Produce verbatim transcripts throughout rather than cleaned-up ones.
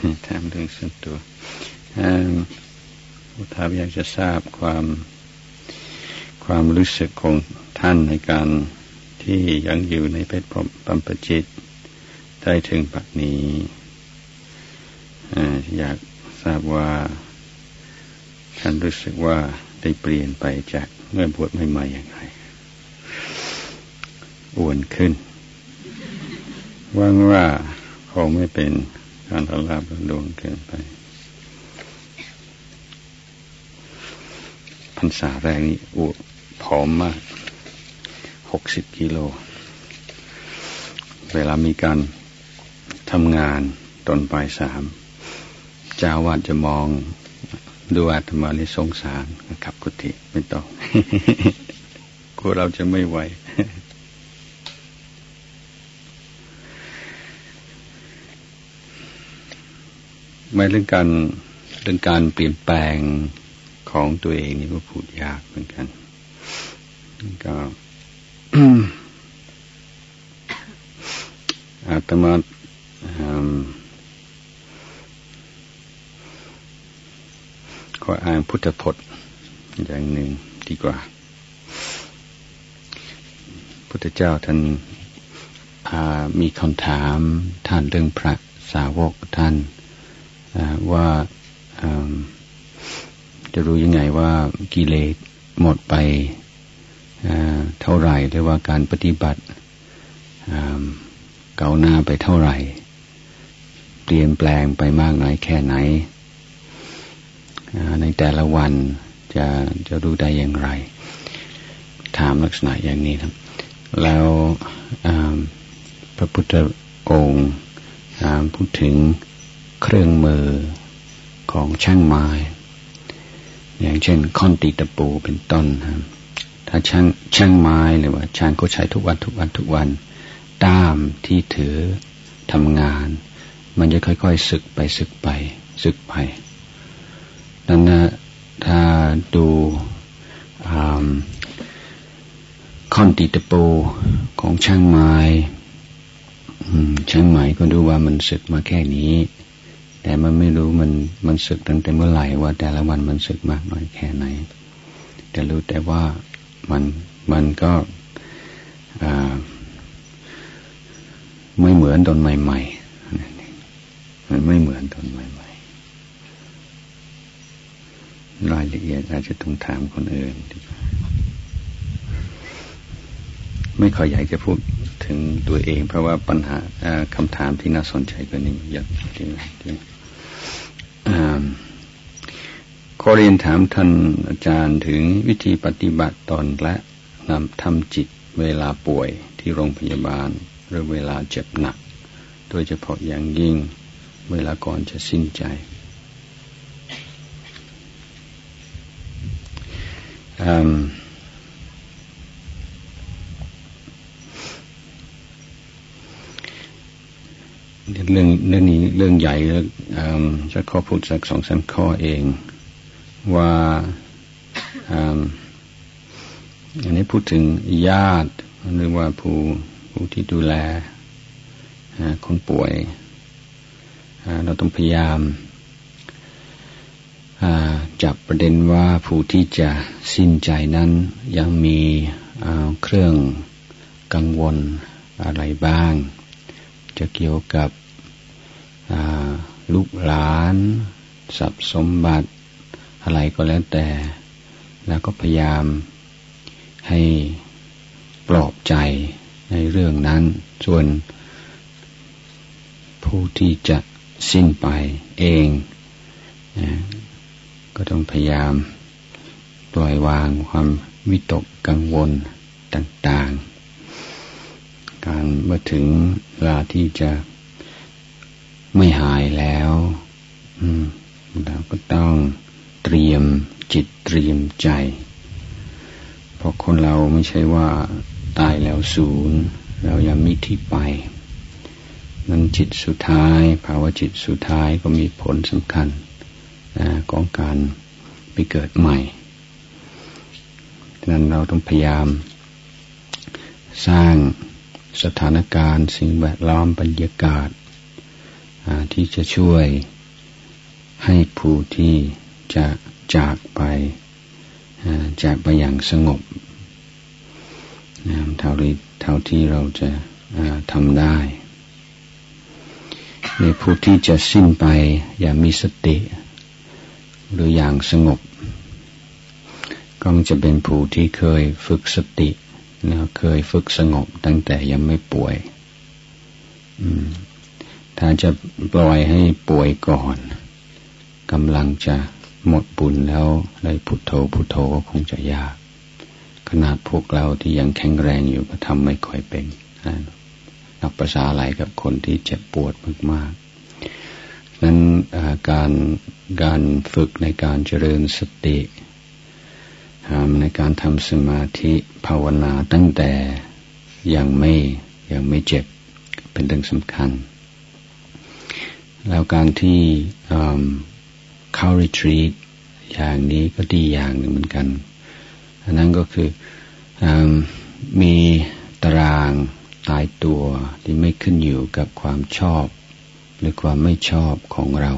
ถามเรื่องส่วนตัวผู้ถามอยากจะทราบความความรู้สึกของท่านในการที่ยังอยู่ในเพศปัมปจิตได้ถึงปัจจุบันนี้อยากทราบว่าท่านรู้สึกว่าได้เปลี่ยนไปจากเมื่อบวชใหม่ๆอย่างไรอ้วนขึ้นหวังว่าคงไม่เป็นการทะลาบลวงเกินไปพรรษาแรกนี้อ้วนผอมมากหกสิบกิโลเวลามีการทำงานตอนบ่ายสามเจ้าวาดจะมองดูอาตมาในสงสารขับกุฏิไม่ต้อง กลัวเราจะไม่ไหว ไม่เรื่องการเรื่องการเปลี่ยนแปลงของตัวเองนี่ก็พูดยากเหมือนกันก็ อาตมาขออ่านพุทธพจน์อย่างหนึ่งดีกว่าพุทธเจ้าท่านมีคำถามท่านเรื่องพระสาวกท่านว่าจะรู้ยังไงว่ากิเลสหมดไปเท่าไหร่หรือว่าการปฏิบัติก้าวหน้าไปเท่าไหร่เปลี่ยนแปลงไปมากน้อยแค่ไหนในแต่ละวันจะจะรู้ได้อย่างไรถามลักษณะอย่างนี้ครับแล้วพระพุทธองค์พูดถึงเครื่องมือของช่างไม้อย่างเช่นค้อนตีตะปูเป็นต้นครับถ้าช่างช่างไม้หรือว่าช่างก็ใช้ทุกวันทุกวันทุกวันด้ามที่ถือทำงานมันจะค่อยๆสึกไปสึกไปสึกไปนั้นนะถ้าดูค้อนตีตะปูของช่างไม้ช่างไม้ก็ดูว่ามันสึกมาแค่นี้แต่มันไม่รู้มันมันสึกตั้งแต่เมื่อไหร่ว่าแต่ละวันมันสึกมากน้อยแค่ไหนแต่รู้แต่ว่ามันมันก็ไม่เหมือนตอนใหม่ๆมันไม่เหมือนตอนใหม่ๆรายละเอียดอาจจะต้องถามคนอื่นดีกว่าไม่ค่อยอยากจะพูดถึงตัวเองเพราะว่าปัญหาคำถามที่น่าสนใจกว่านี้เยอะจริงขอเรียนถามท่านอาจารย์ถึงวิธีปฏิบัติตนและนำทำจิตเวลาป่วยที่โรงพยาบาลหรือเวลาเจ็บหนักโดยเฉพาะอย่างยิ่งเวลาก่อนจะสิ้นใจเรื่องเรื่องนี้เรื่องใหญ่แล้วจะขอพูดสักสองสามข้อเองว่าอันนี้พูดถึงญาติหรือว่าผู้ผู้ที่ดูแลคนป่วยเราต้องพยายามจับประเด็นว่าผู้ที่จะสิ้นใจนั้นยังมีเครื่องกังวลอะไรบ้างจะเกี่ยวกับลูกหลานทรัพย์สมบัติอะไรก็แล้วแต่แล้วก็พยายามให้ปลอบใจในเรื่องนั้นส่วนผู้ที่จะสิ้นไปเองก็ต้องพยายามปล่อยวางความวิตกกังวลต่างๆการเมื่อถึงเวลาที่จะไม่หายแล้วเราก็ต้องเตรียมจิตเตรียมใจเพราะคนเราไม่ใช่ว่าตายแล้วศูนย์เรายังมีที่ไปนั้นจิตสุดท้ายภาวะจิตสุดท้ายก็มีผลสำคัญของการไปเกิดใหม่ดังนั้นเราต้องพยายามสร้างสถานการณ์สิ่งแวดล้อมบรรยากาศที่จะช่วยให้ผู้ที่จะจากไปจากไปอย่างสงบเท่าที่เท่าที่เราจะทำได้ในผู้ที่จะสิ้นไปอย่างมีสติหรืออย่างสงบก็จะเป็นผู้ที่เคยฝึกสติแล้วเคยฝึกสงบตั้งแต่ยังไม่ป่วยถ้าจะปล่อยให้ป่วยก่อนกำลังจะหมดบุญแล้วเลยพุทโธพุทโธก็คงจะยากขนาดพวกเราที่ยังแข็งแรงอยู่ก็ทำไม่ค่อยเป็นนับภาษาอะไรกับคนที่เจ็บปวดมากๆนั้นการการฝึกในการเจริญสติในการทำสมาธิภาวนาตั้งแต่ยังไม่ยังไม่เจ็บเป็นเรื่องสำคัญแล้วการที่เข้ารีทรีตอย่างนี้ก็ดีอย่างหนึ่งเหมือนกันอันนั้นก็คือมีตารางตายตัวที่ไม่ขึ้นอยู่กับความชอบหรือความไม่ชอบของเรา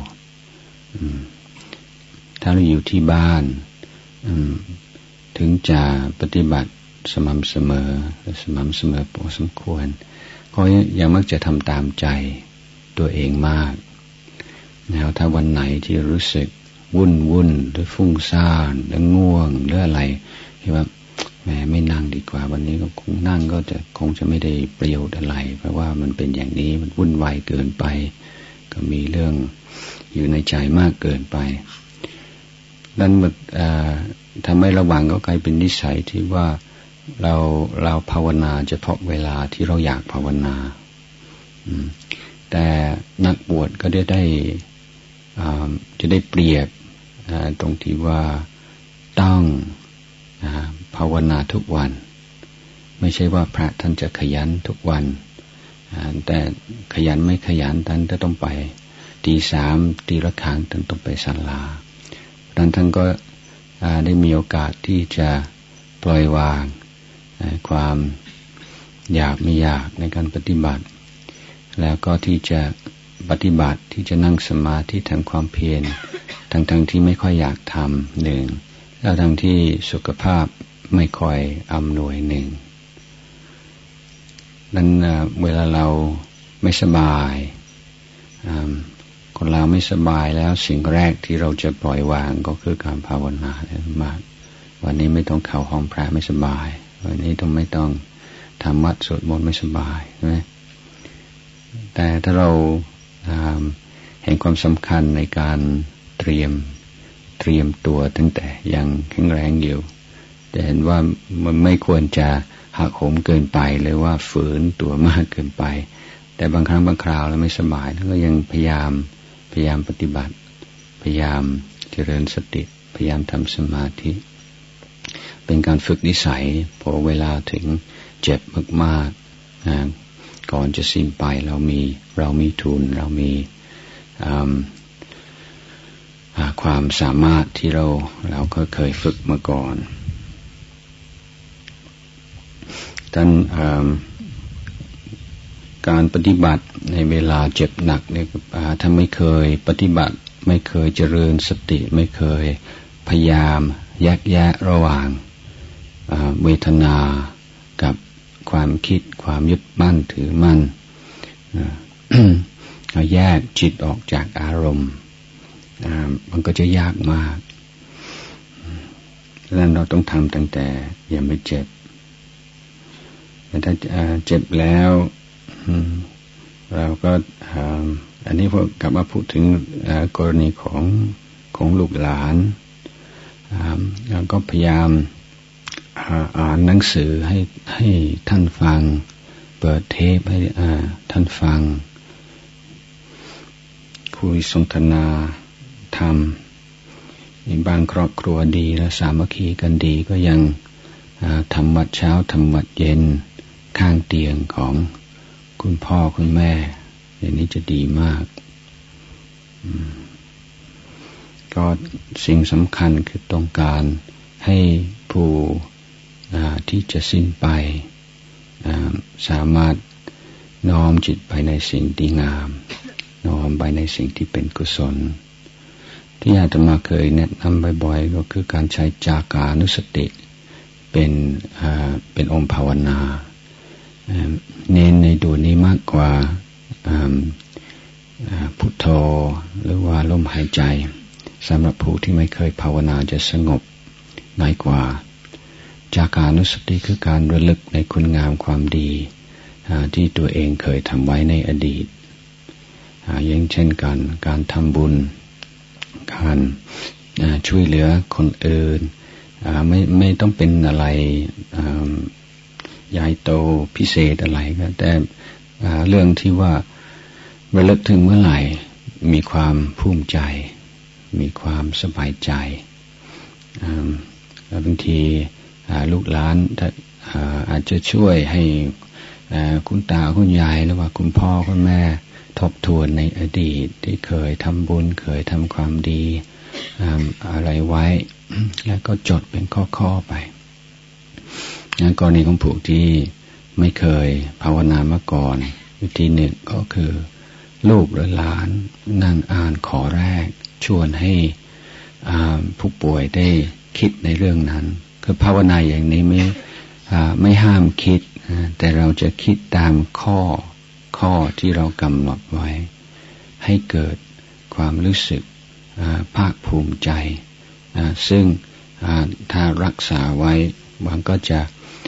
ถ้าเราอยู่ที่บ้านถึงจะปฏิบัติสม่ำเสมอสม่ำเสมอพอสมควรก็ยังมักจะทำตามใจตัวเองมากแล้วถ้าวันไหนที่รู้สึกวุ่นวุ่นหรือฟุ้งซ่านหรือง่วงหรืออะไรคิดว่าแหมไม่นั่งดีกว่าวันนี้ก็คงนั่งก็จะคงจะไม่ได้ประโยชน์อะไรเพราะว่ามันเป็นอย่างนี้มันวุ่นวายเกินไปก็มีเรื่องอยู่ในใจมากเกินไปนั่นมันทำให้ระวังก็กลายเป็นนิสัยที่ว่าเราเราภาวนาเฉพาะเวลาที่เราอยากภาวนาแต่นักบวชก็ได้ได้จะได้เปรียบตรงที่ว่าต้องภาวนาทุกวันไม่ใช่ว่าพระท่านจะขยันทุกวันแต่ขยันไม่ขยันท่านจะต้องไปตีสามตีละครั้งท่านต้องไปศาลาท่านท่านก็ได้มีโอกาสที่จะปล่อยวางความอยากไม่อยากในการปฏิบัติแล้วก็ที่จะปฏิบัติที่จะนั่งสมาธิทำความเพียรทั้งทั้งที่ไม่ค่อยอยากทำหนึ่งแล้วทั้งที่สุขภาพไม่ค่อยอำนวยหนึ่งนั้นเวลาเราไม่สบายคนเราไม่สบายแล้วสิ่งแรกที่เราจะปล่อยวางก็คือการภาวนามากวันนี้ไม่ต้องเข้าห้องพระไม่สบายวันนี้ต้องไม่ต้องทำวัดสวดมนต์ไม่สบายใช่ไหมแต่ถ้าเราเห็นความสำคัญในการเตรียมเตรียมตัวตั้งแต่ยังแข็งแรงอยู่แต่เห็นว่ามันไม่ควรจะหักโหมเกินไปหรือว่าฝืนตัวมากเกินไปแต่บางครั้งบางคราวเราไม่สบายแล้วก็ยังพยายามพยายามปฏิบัติพยายามเจริญสติพยายามทำสมาธิเป็นการฝึกนิสัยพอเวลาถึงเจ็บมากๆนะก่อนจะสิ้นไปเรามีเรามีทุนเรามีความสามารถที่เราเราก็เคยฝึกมาก่อนท่านการปฏิบัติในเวลาเจ็บหนักเนี่ยถ้าไม่เคยปฏิบัติไม่เคยเจริญสติไม่เคยพยายามแยกแยะระหว่างเวทนากับความคิดความยึดมั่นถือมั่นเอาแยกจิตออกจากอารมณ์มันก็จะยากมากดังนั้นเราต้องทำตั้งแต่ยังไม่เจ็บแต่ถ้าเจ็บแล้วเราก็อันนี้พอกลับมาพูดถึงกรณีของของลูกหลานเราก็พยายามอ่านหนังสือให้ให้ท่านฟังเปิดเทปให้ท่านฟังคุยสนทนาธรรมในบางครอบครัวดีและสามัคคีกันดีก็ยังทำวัดเช้าทำวัดเย็นข้างเตียงของคุณพ่อคุณแม่อย่างนี้จะดีมากก็สิ่งสำคัญคือต้องการให้ผู้ที่จะสิ้นไปสามารถน้อมจิตไปในสิ่งดีงามน้อมไปในสิ่งที่เป็นกุศลที่อาตมาเคยแนะนำบ่อยๆก็คือการใช้จากานุสติเป็นเป็นองค์ภาวนาเน้นในตัวนี้มากกว่าพุทโธหรือว่าลมหายใจสำหรับผู้ที่ไม่เคยภาวนาจะสงบน้อยกว่าจากานุสติคือการระลึกในคุณงามความดีที่ตัวเองเคยทำไว้ในอดีตอย่างเช่นการการทำบุญการช่วยเหลือคนอื่นไม่ไม่ต้องเป็นอะไรใหญ่โตพิเศษอะไรก็แต่เรื่องที่ว่าระลึกถึงเมื่อไหร่มีความภูมิใจมีความสบายใจแล้วบางทีลูกหลานอาจจะช่วยให้คุณตาคุณยายหรือว่าคุณพ่อคุณแม่ทบทวนในอดีตที่เคยทำบุญเคยทำความดีอะไรไว้แล้วก็จดเป็นข้อๆไปกรณีของผู้ที่ไม่เคยภาวนามาก่อนวิธีหนึ่งก็คือลูกหรือหลานนั่งอ่านขอแรกชวนให้ผู้ป่วยได้คิดในเรื่องนั้นคือภาวนาอย่างนี้ไม่ไม่ห้ามคิดแต่เราจะคิดตามข้อข้อที่เรากำหนดไว้ให้เกิดความรู้สึกภาคภูมิใจซึ่งถ้ารักษาไว้มันก็จะ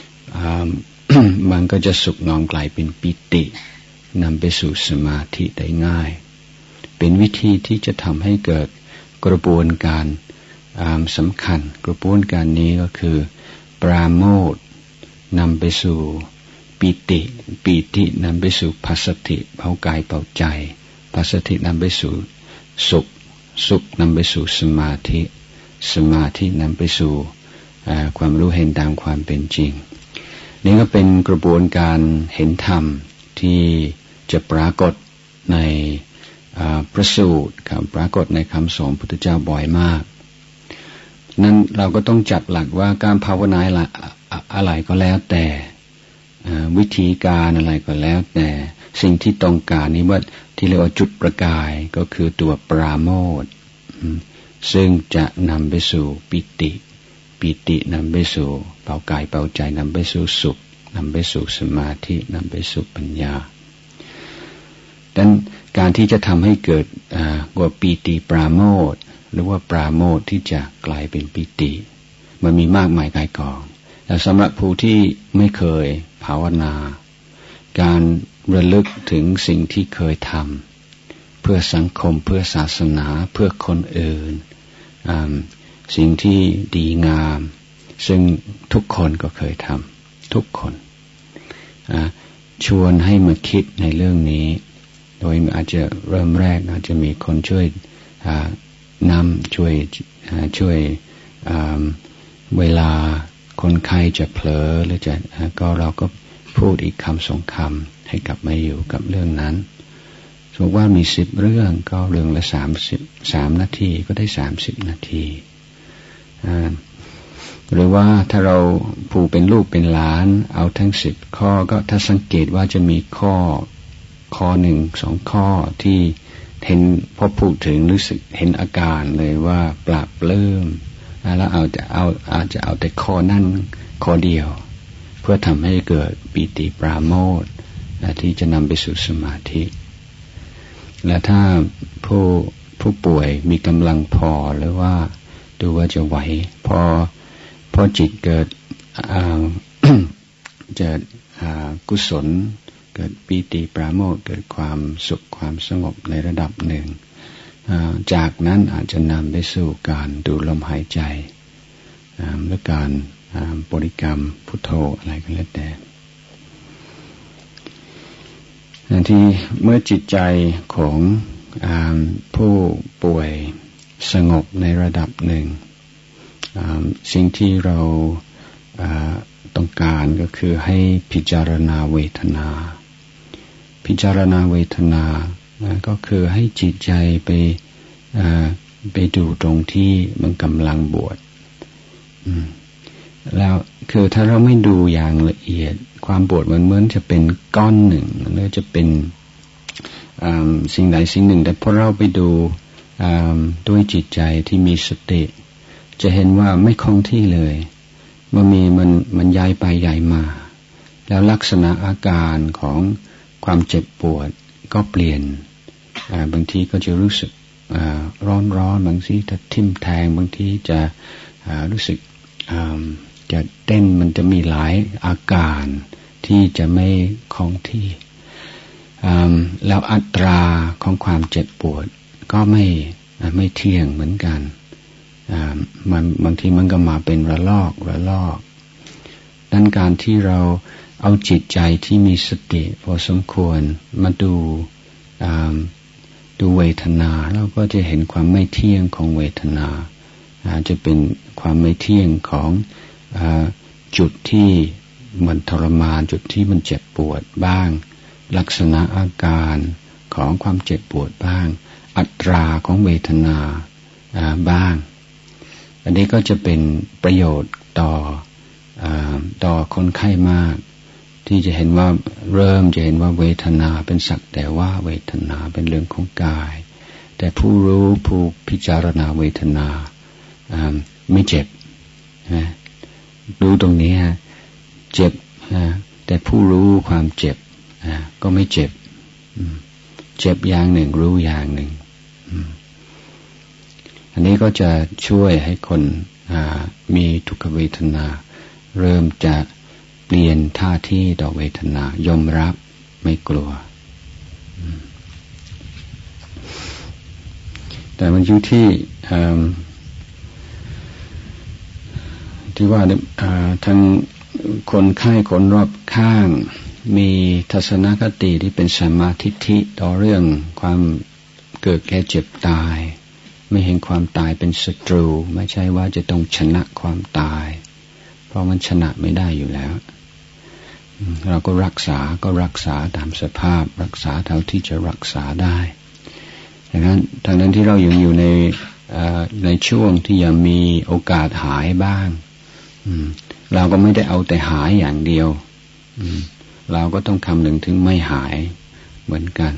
มันก็จะสุขน้อมกลายเป็นปิตินำไปสู่สมาธิได้ง่ายเป็นวิธีที่จะทำให้เกิดกระบวนการสำคัญกระบวนการนี้ก็คือปราโมทย์นำไปสู่ปิติปิตินำไปสู่ปัสสติเบากายเบาใจปัสสตินำไปสู่สุขสุขนำไปสู่สมาธิสมาธินำไปสู่ความรู้เห็นตามความเป็นจริงนี่ก็เป็นกระบวนการเห็นธรรมที่จะปรากฏในพระสูตรครับปรากฏในคำสอนพุทธเจ้าบ่อยมากนั้นเราก็ต้องจัดหลักว่าการภาวนาอะไรก็แล้วแต่วิธีการอะไรก็แล้วแต่สิ่งที่ต้องการนี้ว่าที่เรียกว่าจุดประกายก็คือตัวปราโมทย์ซึ่งจะนำไปสู่ปิติปิตินำไปสู่เบากายเบาใจนำไปสู่สุขนำไปสู่สมาธินำไปสู่ปัญญาดังนั้นการที่จะทำให้เกิดว่าปิติปราโมทย์หรือว่าปราโมทย์ที่จะกลายเป็นปิติมันมีมากมายกายกองแต่สำหรับผู้ที่ไม่เคยภาวนาการระลึกถึงสิ่งที่เคยทำเพื่อสังคมเพื่อศาสนาเพื่อคนอื่นสิ่งที่ดีงามซึ่งทุกคนก็เคยทำทุกคนชวนให้มาคิดในเรื่องนี้โดยอาจจะเริ่มแรกอาจจะมีคนช่วยนำช่วยช่วยเวลาคนไข้จะเผลอหรือจะก็เราก็พูดอีกคำสองคำให้กลับมาอยู่กับเรื่องนั้นสมมติว่ามีสิบเรื่องก็เรื่องละสามสิบสามนาทีก็ได้สามสิบนาทีหรือว่าถ้าเราผู้เป็นลูกเป็นหลานเอาทั้งสิบข้อก็ถ้าสังเกตว่าจะมีข้อข้อหนึ่งสองข้อที่เห็นพอพูดถึงรู้สึกเห็นอาการเลยว่าปราบปลื้มแล้วเอาจะเอาอาจจะเอาแต่ข้อนั่นข้อเดียวเพื่อทำให้เกิดปิติปราโมทย์ที่จะนำไปสู่สมาธิและถ้าผู้ผู้ป่วยมีกำลังพอหรือว่าดูว่าจะไหวพอพอจิตเกิดจะกุศลเกิดปิติปราโมทย์เกิดความสุขความสงบในระดับหนึ่งจากนั้นอาจจะนำไปสู่การดูลมหายใจหรือการบริกรรมพุทโธอะไรก็แล้วแต่ที่เมื่อจิตใจของผู้ป่วยสงบในระดับหนึ่งสิ่งที่เราต้องการก็คือให้พิจารณาเวทนาพิจารณาเวทนาก็คือให้จิตใจไปไปดูตรงที่มันกำลังบวชแล้วคือถ้าเราไม่ดูอย่างละเอียดความปวดมันเหมือนจะเป็นก้อนหนึ่งหรือจะเป็นสิ่งใดสิ่งหนึ่งแต่พอเราไปดูด้วยจิตใจที่มีสติจะเห็นว่าไม่คงที่เลยเมื่อมีมันมันย้ายไปย้ายมาแล้วลักษณะอาการของความเจ็บปวดก็เปลี่ยนบางทีก็จะรู้สึกร้อนร้อนบางทีจะทิ่มแทงบางทีจะรู้สึกจะเต้นมันจะมีหลายอาการที่จะไม่คงที่แล้วอัตราของความเจ็บปวดก็ไม่ไม่เที่ยงเหมือนกันมันบางทีมันก็มาเป็นระลอกระลอกดังการที่เราเอาจิตใจที่มีสติพอสมควรมาดูดูเวทนาเราก็จะเห็นความไม่เที่ยงของเวทนาจะเป็นความไม่เที่ยงของจุดที่มันทรมานจุดที่มันเจ็บปวดบ้างลักษณะอาการของความเจ็บปวดบ้างอัตราของเวทนาบ้างอันนี้ก็จะเป็นประโยชน์ต่อต่อคนไข้มากที่จะเห็นว่าเริ่มจะเห็นว่าเวทนาเป็นสักแต่ว่าเวทนาเป็นเรื่องของกายแต่ผู้รู้ผู้พิจารณาเวทนาไม่เจ็บนะรู้ตรงนี้ฮะเจ็บนะแต่ผู้รู้ความเจ็บนะก็ไม่เจ็บเจ็บอย่างหนึ่งรู้อย่างหนึ่งอันนี้ก็จะช่วยให้คนมีทุกขเวทนาเริ่มจะเปลี่ยนท่าทีต่อเวทนายอมรับไม่กลัวแต่มันอยู่ที่ที่ว่าทั้งคนไข้คนรอบข้างมีทัศนคติที่เป็นสัมมาทิฏฐิต่อเรื่องความเกิดแก่เจ็บตายไม่เห็นความตายเป็นศัตรูไม่ใช่ว่าจะต้องชนะความตายเพราะมันชนะไม่ได้อยู่แล้วเราก็รักษาก็รักษาตามสภาพรักษาเท่าที่จะรักษาได้ดังนั้นทางนั้นที่เรายังอยู่ในในช่วงที่ยังมีโอกาสหายบ้างเราก็ไม่ได้เอาแต่หายอย่างเดียวเราก็ต้องคำนึงถึงไม่หายเหมือนกัน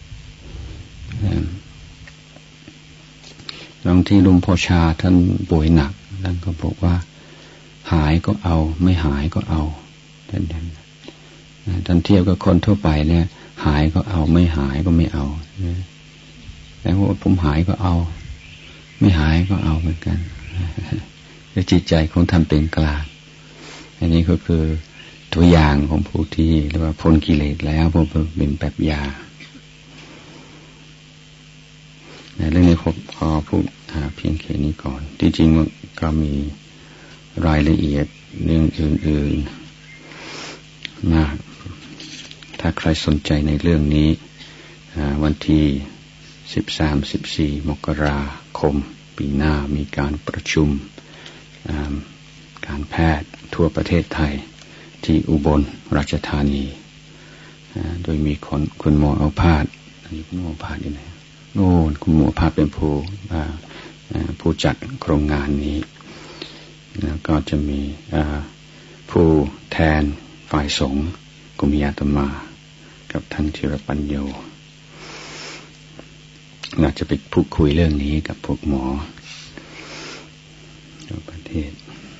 บางที่ลุงพ่อชาท่านป่วยหนักท่านก็บอกว่าหายก็เอาไม่หายก็เอาท่านท่านเทียบกับคนทั่วไปเนี่ยหายก็เอาไม่หายก็ไม่เอาแต่ว่าผมหายก็เอาไม่หายก็เอาเหมือนกันและจิตใจของท่านเป็นกลางอันนี้ก็คือตัวอย่างของผู้ที่เรียกว่าพ้นกิเลสแล้วพวกเป็นแบบยาเรื่องนี้ผมขอพูดเพียงแค่นี้ก่อนที่จริงก็มีรายละเอียดเรื่องอื่นๆมากถ้าใครสนใจในเรื่องนี้วันที่สิบสาม สิบสี่มกราคมปีหน้ามีการประชุมการแพทย์ทั่วประเทศไทยที่อุบลราชธานีโดยมีคนคุณหมอเอาพาดอันนี้คุณหมอพาดอยู่ไหนโน่นคุณหมอพาดเป็นผู้ผู้จัดโครงงานนี้ก็จะมีผู้แทนฝ่ายสงฆ์กุมิยาตมากับท่านธีรปัญโยน่าจะไปพูดคุยเรื่องนี้กับพวกหมอทั่วประเทศ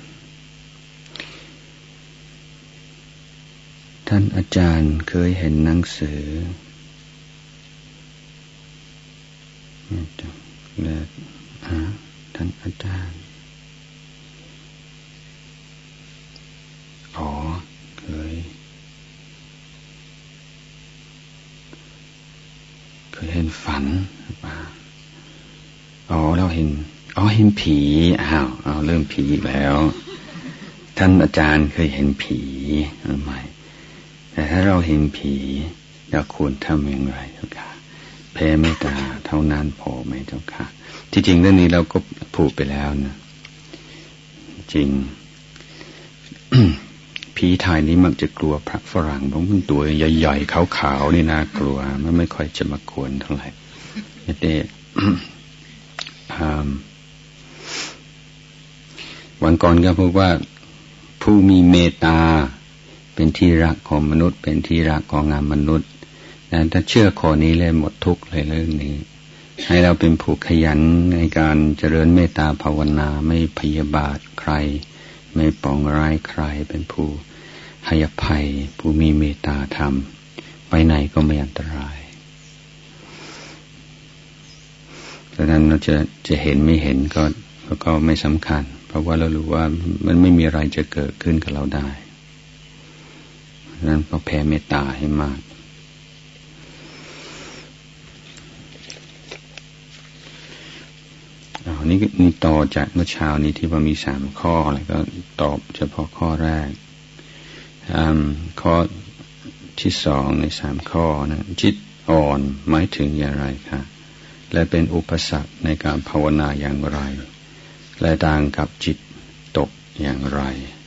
ท่านอาจารย์เคยเห็นหนังสือแล้วท่านอาจารย์อ๋อเคยเคยเห็นฝันป่ะอ๋อเราเห็นอ๋อเห็นผีอ้าวเอาเริ่มผีอีกแล้วท่านอาจารย์เคยเห็นผีทำไมแต่ถ้าเราเห็นผีเราควรทำอย่างไรเจ้าค่ะแผ่เมตตาเท่านั้นพอไหมเจ้าค่ะที่จริงเรื่องนี้เราก็พูดไปแล้วนะจริง ผีไทยนี้มักจะกลัวพระฝรั่งเพราะมันตัวใหญ่ๆขาวๆนี่น่ากลัวมันไม่ค่อยจะมากวนเท่าไหร่เด็ก วันก่อนก็พูดว่าผู้มีเมตตาเป็นที่รักของมนุษย์เป็นที่รักของงานมนุษย์แต่ถ้าเชื่อข้อนี้เลยหมดทุกข์เลยเรื่องนี้ให้เราเป็นผู้ขยันในการเจริญเมตตาภาวนาไม่พยาบาทใครไม่ปองร้ายใครเป็นผู้ให้อภัยผู้มีเมตตาธรรมไปไหนก็ไม่อันตรายดังนั้นเราจะจะเห็นไม่เห็นก็ก็ไม่สำคัญเพราะว่าเรารู้ว่ามันไม่มีอะไรจะเกิดขึ้นกับเราได้ดังนั้นก็แผ่เมตตาให้มากอันนี้นี่ต่อจากเมื่อเช้านี้ที่ว่ามีสามข้ออะไรก็ตอบเฉพาะข้อแรกข้อที่สองในสามข้อนะจิตอ่อนหมายถึงอย่างไรคะและเป็นอุปสรรคในการภาวนาอย่างไรและต่างกับจิตตกอย่างไร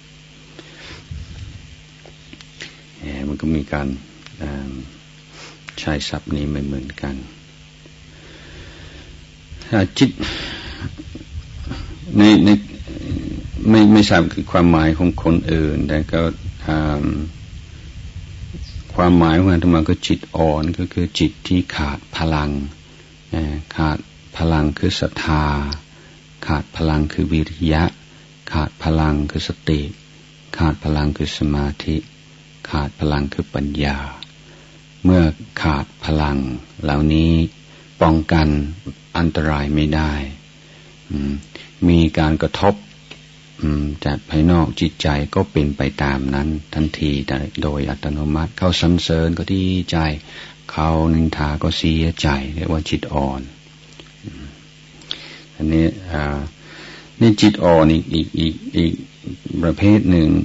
มันก็มีการใช้ศัพท์นี้ไม่เหมือนกันจิตในในไม่ไม่ทราบคือความหมายของคนอื่นแต่ก็ความหมายของอาตมาก็จิตอ่อนก็คือจิตที่ขาดพลังขาดพลังคือศรัทธาขาดพลังคือวิริยะขาดพลังคือสติขาดพลังคือสมาธิขาดพลังคือปัญญาเมื่อขาดพลังเหล่านี้ป้องกันอันตรายไม่ได้มีการกระทบจากภายนอกจิตใจก็เป็นไปตามนั้นทันทีโดยอัตโนมัติเขาสรรเสริญก็ดีใจเขานินทาก็เสียใจเรียกว่าจิตอ่อนอันนี้นี่จิตอ่อนอีกอีกอีกอีกประเภทหนึ่ง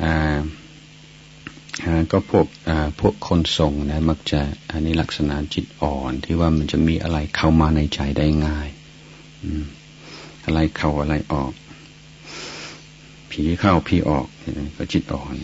ก็พวกพวกคนทรงนะมักจะอันนี้ลักษณะจิตอ่อนที่ว่ามันจะมีอะไรเข้ามาในใจได้ง่ายอะไรเข้าอะไรออกผีเข้าผีออกก็จิตอ่อน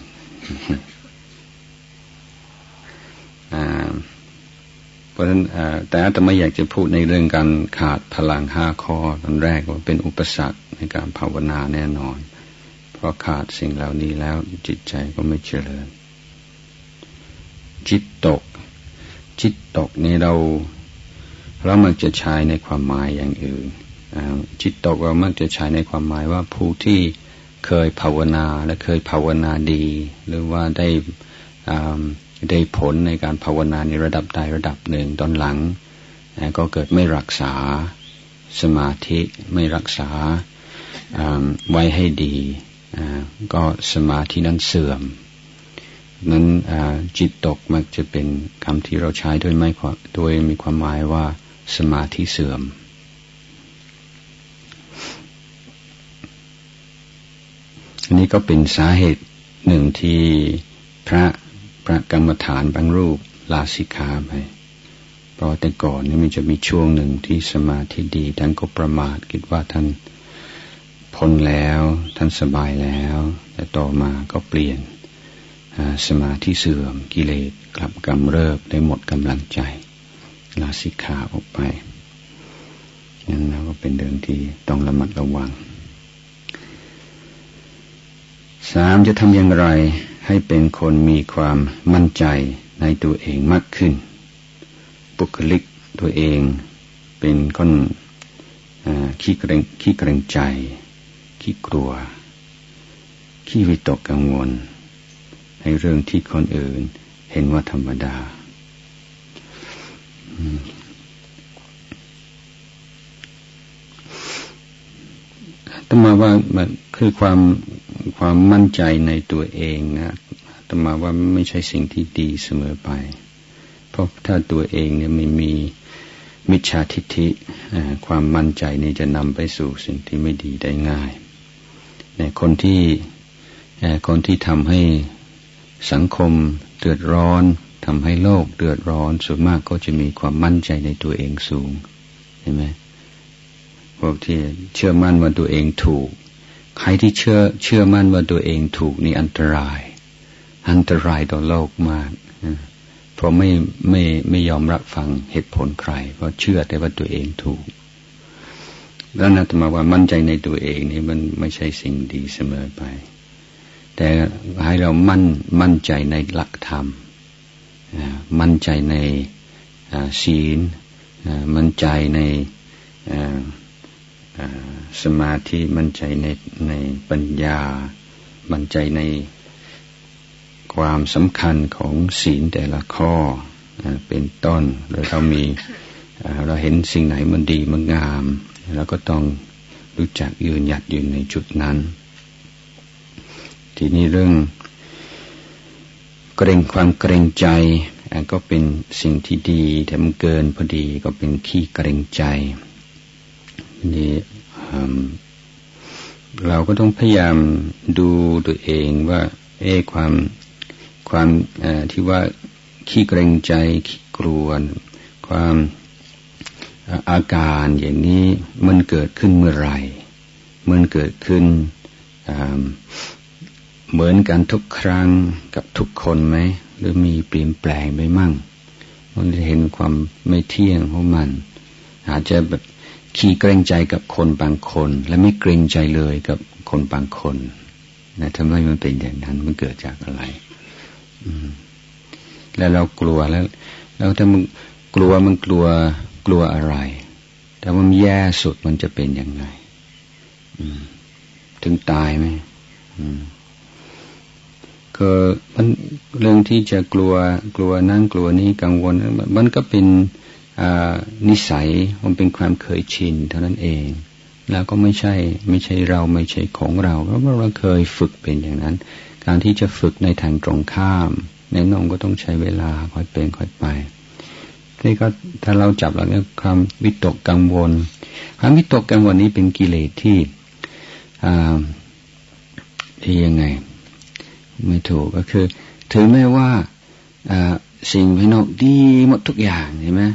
เพราะฉะนั้นแต่อาตมาอยากจะพูดในเรื่องการขาดพลังห้าข้อตอนแรกว่าเป็นอุปสรรคในการภาวนาแน่นอนเพราะขาดสิ่งเหล่านี้แล้วจิตใจก็ไม่เจริญจิตตกจิตตกนี่เราเรามักจะใช้ในความหมายอย่างอื่นจิตตกเรามักจะใช้ในความหมายว่าผู้ที่เคยภาวนาและเคยภาวนาดีหรือว่าได้ได้ผลในการภาวนาในระดับใดระดับหนึ่งตอนหลังก็เกิดไม่รักษาสมาธิไม่รักษาไว้ให้ดีก็สมาธินั้นเสื่อมนั้นจิตตกมักจะเป็นคำที่เราใช้ด้วยไม่โดยมีความหมายว่าสมาธิเสื่อมอันนี้ก็เป็นสาเหตุหนึ่งที่พระพระกรรมฐานบางรูปลาสิกขาไปเพราะแต่ก่อนนี่มันจะมีช่วงหนึ่งที่สมาธิดีท่านก็ประมาทคิดว่าท่านพ้นแล้วท่านสบายแล้วแต่ต่อมาก็เปลี่ยนสมาธิเสื่อมกิเลสกลับกำเริบได้หมดกำลังใจลาสิกขาออกไปนั่นเราก็เป็นเรื่องที่ต้องระมัดระวังสามจะทำอย่างไรให้เป็นคนมีความมั่นใจในตัวเองมากขึ้นบุคลิกตัวเองเป็นคนขี้เกรงขี้เกรงใจขี้กลัวขี้วิตกกังวลในเรื่องที่คนอื่นเห็นว่าธรรมดาต้องมาว่ามันคือความความมั่นใจในตัวเองนะต้องมาว่าไม่ใช่สิ่งที่ดีเสมอไปเพราะถ้าตัวเองเนี่ยไม่มีมิจฉาทิฏฐิความมั่นใจนี่จะนำไปสู่สิ่งที่ไม่ดีได้ง่ายเนี่ยคนที่คนที่ทำให้สังคมเดือดร้อนทำให้โลกเดือดร้อนส่วนมากก็จะมีความมั่นใจในตัวเองสูงใช่ไหมพวกที่เชื่อมั่นว่าตัวเองถูกใครที่เชื่อเชื่อมั่นว่าตัวเองถูกนี่อันตรายอันตรายต่อโลกมากเพราะไม่ไม่ไม่ยอมรับฟังเหตุผลใครเพราะเชื่อแต่ว่าตัวเองถูกแล้วนะธรรมะว่ามั่นใจในตัวเองนี่มันไม่ใช่สิ่งดีเสมอไปแต่ให้เรามั่นมั่นใจในหลักธรรมมั่นใจในศีลมั่นใจในสมาธิมั่นใจในในปัญญามั่นใจในความสำคัญของศีลแต่ละข้อเป็นต้นโดยเรามีเราเห็นสิ่งไหนมันดีมันงามเราก็ต้องรู้จักยืนหยัดยืนในจุดนั้นทีนี้เรื่องเกรงความเกรงใจก็เป็นสิ่งที่ดีแต่มันเกินพอดีก็เป็นขี้เกรงใจนี่เราก็ต้องพยายามดูตัวเองว่าเอความความที่ว่าขี้เกรงใจขี้กลัวความอาการอย่างนี้มันเกิดขึ้นเมื่อไหร่มันเกิดขึ้นเหมือนกันทุกครั้งกับทุกคนไหมหรือมีเปลี่ยนแปลงไปมั่งมันจะเห็นความไม่เที่ยงของมันอาจจะแบบขี้เกรงใจกับคนบางคนและไม่เกรงใจเลยกับคนบางคนนะทำไมมันเป็นอย่างนั้นมันเกิดจากอะไรแล้วเรากลัวแล้วแล้วถ้ามันกลัวมันกลัวกลัวอะไรแต่ว่ามันแย่สุดมันจะเป็นยังไงถึงตายไหมก็มันเรื่องที่จะกลัวกลัวนั่นกลัวนี่กังวลมันก็เป็นนิสัยมันเป็นความเคยชินเท่านั้นเองแล้วก็ไม่ใช่ไม่ใช่เราไม่ใช่ของเราเพราะว่าเราเคยฝึกเป็นอย่างนั้นการที่จะฝึกในทางตรงข้ามแน่นอนก็ต้องใช้เวลาค่อยเป็นค่อยไปนี่ก็ถ้าเราจับแล้วเนี่ยความวิตกกังวลความวิตกกังวลนี้เป็นกิเลสที่อ่าที่ยังไงไม่ถูกก็คือถึงแม้ว่าสิ่งภายนอกดีหมดทุกอย่างเห็นไหม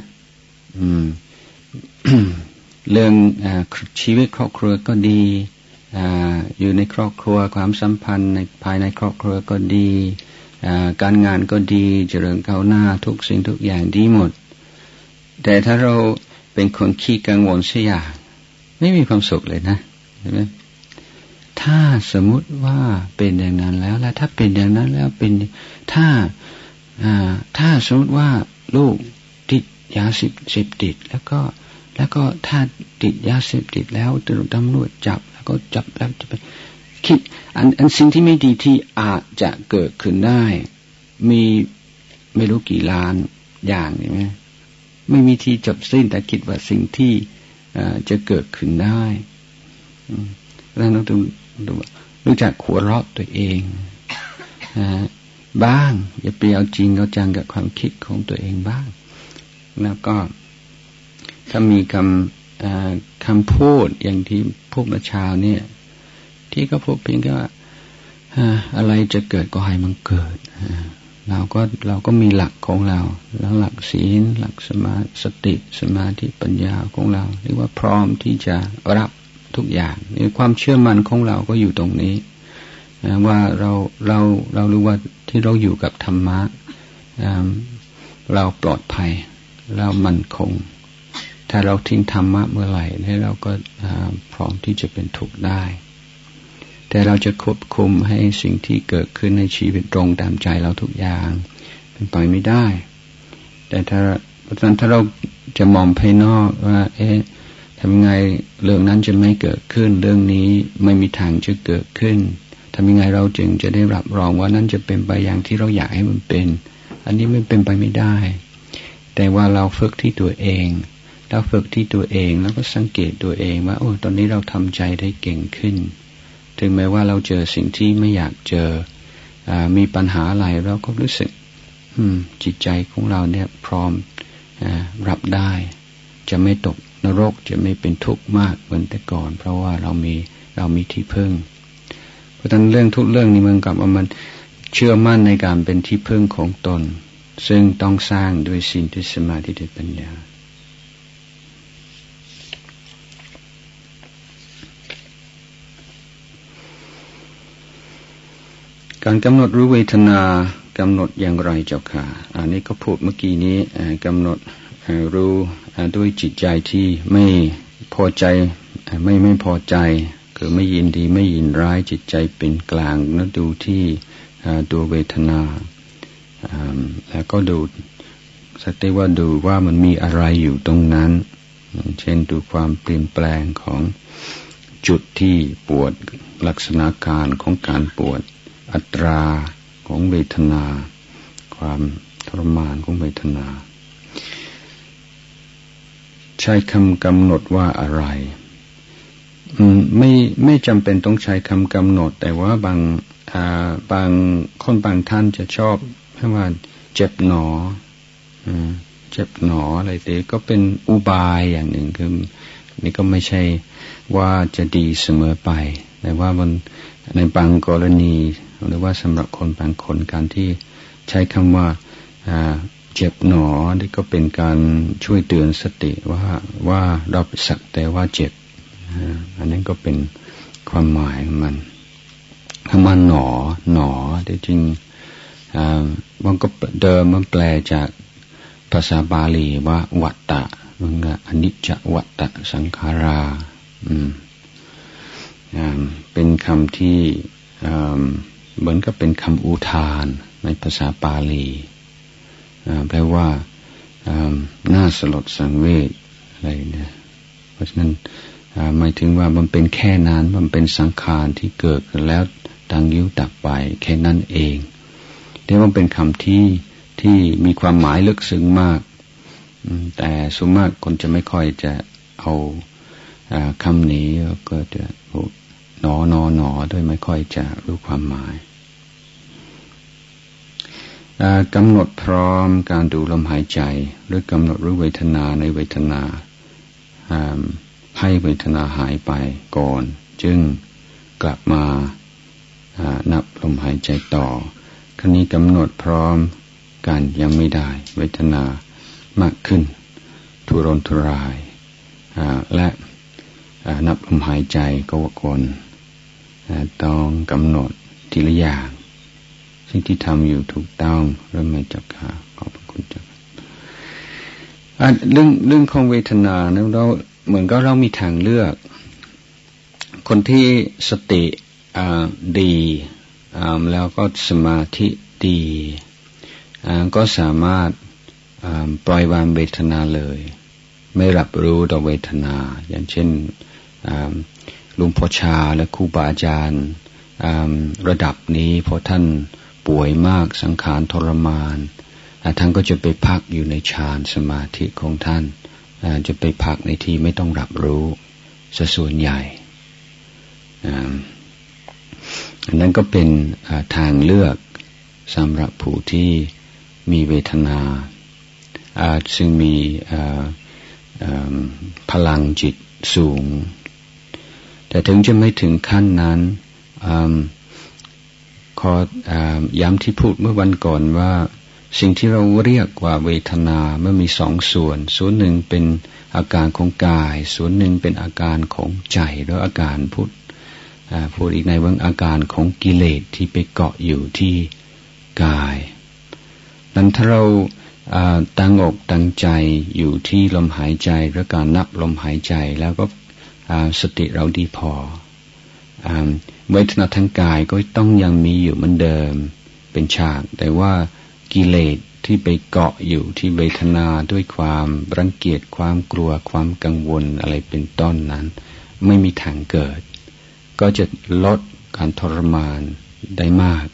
เรื่องชีวิตครอบครัวก็ดีอยู่ในครอบครัวความสัมพันธ์ในภายในครอบครัวก็ดีการงานก็ดีเจริญก้าวหน้าทุกสิ่งทุกอย่างดีหมดแต่ถ้าเราเป็นคนขี้กังวลเสียอย่างไม่มีความสุขเลยนะเห็นไหมถ้าสมมุติว่าเป็นอย่างนั้นแล้วและถ้าเป็นอย่างนั้นแล้วเป็นถ้าถ้าสมมติว่าลูกติดยาเสพติดแล้วก็แล้วก็ถ้าติดยาเสพติดแล้วตำรวจจับแล้วก็จับแล้วจะไปคิดอันอันสิ่งที่ไม่ดีที่อาจจะเกิดขึ้นได้มีไม่รู้กี่ล้านอย่างใช่ไหมไม่มีที่จบสิ้นแต่คิดว่าสิ่งที่จะเกิดขึ้นได้แล้วเราต้องรู้จักหัวเราะตัวเองบ้างอย่าไปเอาจริงเอาจังกับความคิดของตัวเองบ้างแล้วก็ถ้ามีคำคำพูดอย่างที่พูดเมื่อเช้าเนี่ยที่ก็พูดเพียงแค่ว่าอะไรจะเกิดก็ให้มันเกิดเราก็เราก็มีหลักของเราแล้วหลักศีลหลักสมาสติสมาธิปัญญาของเราเรียกว่าพร้อมที่จะรับทุกอย่างในความเชื่อมั่นของเราก็อยู่ตรงนี้ว่าเราเราเรารู้ว่าที่เราอยู่กับธรรมะเราปลอดภัยเรามั่นคงถ้าเราทิ้งธรรมะเมื่อไหร่แล้วเราก็พร้อมที่จะเป็นทุกข์ได้แต่เราจะควบคุมให้สิ่งที่เกิดขึ้นในชีวิตตรงตามใจเราทุกอย่างเป็นไปไม่ได้แต่ถ้าเพราะฉะนั้นถ้าเราจะมองภายนอกว่าเอ๊ะทำไงเรื่องนั้นจะไม่เกิดขึ้นเรื่องนี้ไม่มีทางจะเกิดขึ้นทำยังไงเราจึงจะได้รับรองว่านั้นจะเป็นไปอย่างที่เราอยากให้มันเป็นอันนี้ไม่เป็นไปไม่ได้แต่ว่าเราฝึกที่ตัวเองเราฝึกที่ตัวเองแล้วก็สังเกตตัวเองว่าโอ้ตอนนี้เราทำใจได้เก่งขึ้นถึงแม้ว่าเราเจอสิ่งที่ไม่อยากเจอมีปัญหาอะไรเราก็รู้สึกจิตใจของเราเนี่ยพร้อมรับได้จะไม่ตกนรกจะไม่เป็นทุกข์มากเหมือนแต่ก่อนเพราะว่าเรามีเรามีที่พึ่งเพราะฉะนั้นเรื่องทุกเรื่องนี้มันกลับมามันเชื่อมั่นในการเป็นที่พึ่งของตนซึ่งต้องสร้างด้วยศีลด้วยสมาธิด้วยปัญญาการกำหนดรู้เวทนากำหนดอย่างไรเจ้าค่ะอันนี้ก็พูดเมื่อกี้นี้กำหนดรู้ด้วยจิตใจที่ไม่พอใจไม่ไม่พอใจคือไม่ยินดีไม่ยินร้ายจิตใจเป็นกลางแล้วดูที่ตัวเวทนาแล้วก็ดูสักแต่ว่าดูว่ามันมีอะไรอยู่ตรงนั้นเช่นดูความเปลี่ยนแปลงของจุดที่ปวดลักษณะการของการปวดอัตราของเวทนาความทรมานของเวทนาใช้คำกำหนดว่าอะไรไม่ไม่จำเป็นต้องใช้คำกำหนดแต่ว่าบางบางคนบางท่านจะชอบให้ว่าเจ็บหนอเจ็บหนออะไรแต่ก็เป็นอุบายอย่างหนึ่งคือนี่ก็ไม่ใช่ว่าจะดีเสมอไปแต่ว่ามันในบางกรณีหรือว่าสำหรับคนบางคนการที่ใช้คำว่าเจ็บหนอนี่ก็เป็นการช่วยเตือนสติว่าว่าเราสักแต่ว่าเจ็บอันนั้นก็เป็นความหมายของมันคำว่าหนอหนอแต่จริงมันก็เดิมมันแปลจากภาษาบาลีว่าวัตตะมันก็อนิจจวัตตะสังขาราอืมเป็นคำที่เหมือนกับเป็นคำอุทานในภาษาบาลีแปลว่าน่าสลดสังเวชอะไรเนี่ยเพราะฉะนั้นหมายถึงว่ามันเป็นแค่นั้นมันเป็นสังขารที่เกิดขึ้นแล้วตั้งยิ้วดับไปแค่นั้นเองแต่ว่าเป็นคำที่ที่มีความหมายลึกซึ้งมากแต่ส่วนมากคนจะไม่ค่อยจะเอาคำนี้ก็จะหนอหนอหนอโดยไม่ค่อยจะรู้ความหมายกำหนดพร้อมการดูลมหายใจหรือกำหนดรู้เวทนาในเวทนาให้เวทนาหายไปก่อนจึงกลับมานับลมหายใจต่อคราวนี้กำหนดพร้อมกันยังไม่ได้เวทนามากขึ้นทุรนทุรายและนับลมหายใจก็วกวนต้องกำหนดทีละอย่างสิ่งที่ทำอยู่ถูกต้องเริ่มมาจากขาขอบพระคุณจ้ะเรื่องเรื่องของเวทนาเนี่ยเราเหมือนก็เรามีทางเลือกคนที่สติดีแล้วก็สมาธิดีก็สามารถปล่อยวางเวทนาเลยไม่รับรู้ต่อเวทนาอย่างเช่นหลวงพ่อชาและครูบาอาจารย์ระดับนี้พอท่านป่วยมากสังขารทรมานท่านก็จะไปพักอยู่ในฌานสมาธิของท่านจะไปพักในที่ไม่ต้องรับรู้ซะส่วนใหญ่อันนั้นก็เป็นทางเลือกสำหรับผู้ที่มีเวทนาซึ่งมีพลังจิตสูงแต่ถึงจะไม่ถึงขั้นนั้นขอย้ำที่พูดเมื่อวันก่อนว่าสิ่งที่เราเรียกว่าเวทนาเมื่อมีสองส่วนส่วนหนึ่งเป็นอาการของกายส่วนหนึ่งเป็นอาการของใจแล้วอาการพูดพูดอีกในว่าอาการของกิเลสที่ไปเกาะอยู่ที่กายนั้นถ้าเราตั้งอกตั้งใจอยู่ที่ลมหายใจและการนับลมหายใจแล้วก็สติเราดีพอเวทนาทางกายก็ต้องยังมีอยู่เหมือนเดิมเป็นฉากแต่ว่ากิเลสที่ไปเกาะอยู่ที่เวทนาด้วยความรังเกียจความกลัวความกังวลอะไรเป็นต้นนั้นไม่มีทางเกิดก็จะลดการทรมานได้มาก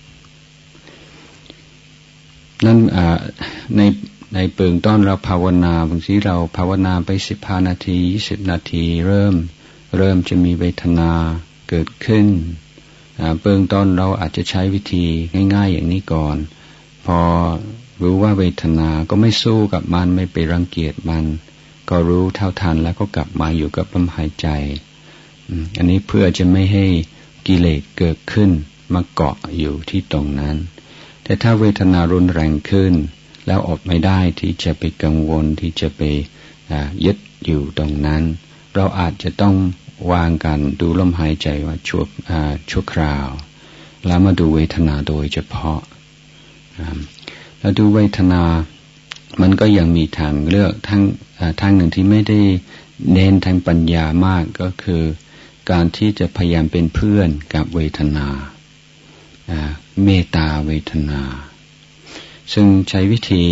นั่นในในเบื้องต้นเราภาวนาบางทีเราภาวนาไปสิบห้านาทียี่สิบนาทีเริ่มเริ่มจะมีเวทนาเกิดขึ้นเบื้องต้นเราอาจจะใช้วิธีง่ายๆอย่างนี้ก่อนพอรู้ว่าเวทนาก็ไม่สู้กับมันไม่ไปรังเกียจมันก็รู้เท่าทันแล้วก็กลับมาอยู่กับลมหายใจอันนี้เพื่อจะไม่ให้กิเลสเกิดขึ้นมาเกาะอยู่ที่ตรงนั้นแต่ถ้าเวทนารุนแรงขึ้นแล้วอดไม่ได้ที่จะไปกังวลที่จะไปยึดอยู่ตรงนั้นเราอาจจะต้องวางกันดูลมหายใจว่าชั่วชั่วคราวแล้วมาดูเวทนาโดยเฉพาะแล้วดูเวทนามันก็ยังมีทางเลือกทางทางหนึ่งที่ไม่ได้เน้นทางปัญญามากก็คือการที่จะพยายามเป็นเพื่อนกับเวทนาเมตตาเวทนาซึ่งใช้วิธี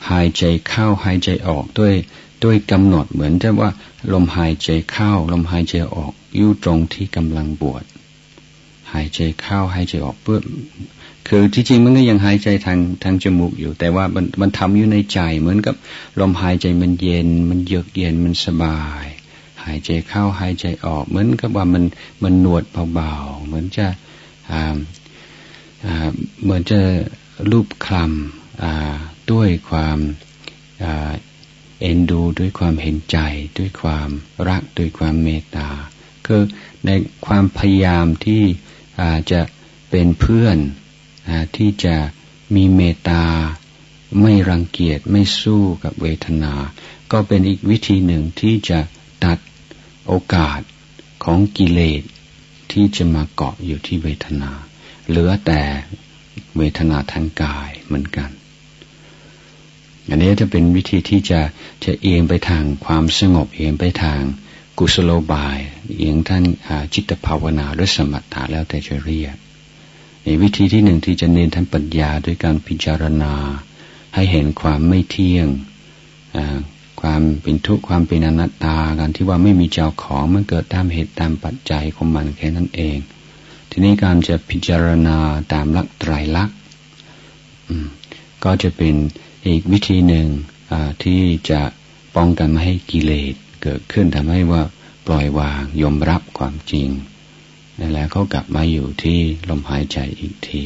หายใจเข้าหายใจออกด้วยด้วยกำหนดเหมือนจะว่าลมหายใจเข้าลมหายใจออกอยู่ตรงที่กำลังบวชหายใจเข้าหายใจออกเพื่อคือที่จริงมันก็ยังหายใจทางทางจมูกอยู่แต่ว่ามันมันทำอยู่ในใจเหมือนกับลมหายใจมันเย็นมันเยือกเย็นมันสบายหายใจเข้าหายใจออกเหมือนกับว่ามันมันนวดเบาๆเหมือนจะอ่าอ่าเหมือนจะลูบคลำอ่าด้วยความอ่าเอ็นดูด้วยความเห็นใจด้วยความรักด้วยความเมตตาคือในความพยายามที่อ่าจะเป็นเพื่อนที่จะมีเมตตาไม่รังเกียจไม่สู้กับเวทนาก็เป็นอีกวิธีหนึ่งที่จะตัดโอกาสของกิเลสที่จะมาเกาะอยู่ที่เวทนาเหลือแต่เวทนาทางกายเหมือนกันอันนี้จะเป็นวิธีที่จะจะเอียงไปทางความสงบเอียงไปทางกุศโลบายเอียงทางจิตภาวนาหรือสมถะแล้วแต่จะเรียกวิธีที่หนึ่งที่จะเน้นทางปัญญาด้วยการพิจารณาให้เห็นความไม่เที่ยงความเป็นทุกข์ความเป็นอนัตตาการที่ว่าไม่มีเจ้าของมันเกิดตามเหตุตามปัจจัยของมันแค่นั้นเองทีนี้การจะพิจารณาตามหลักไตรลักษณ์ก็จะเป็นอีกวิธีหนึ่งที่จะป้องกันไม่ให้กิเลสเกิดขึ้นทำให้ว่าปล่อยวางยอมรับความจริงแล้วเขากลับมาอยู่ที่ลมหายใจอีกที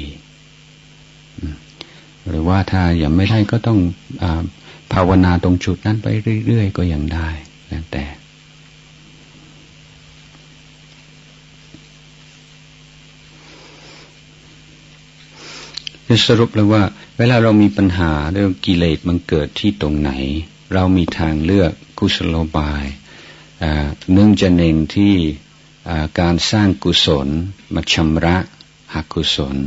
หรือว่าถ้ายังไม่ได้ก็ต้องอาภาวนาตรงจุดนั้นไปเรื่อยๆก็ยังได้แล้วแต่จะสรุปเลยว่าเวลาเรามีปัญหาเรื่องกิเลสมันเกิดที่ตรงไหนเรามีทางเลือกกุศโลบายเนื่องจะเน้นที่การสร้างกุศลมาชำระอกุศล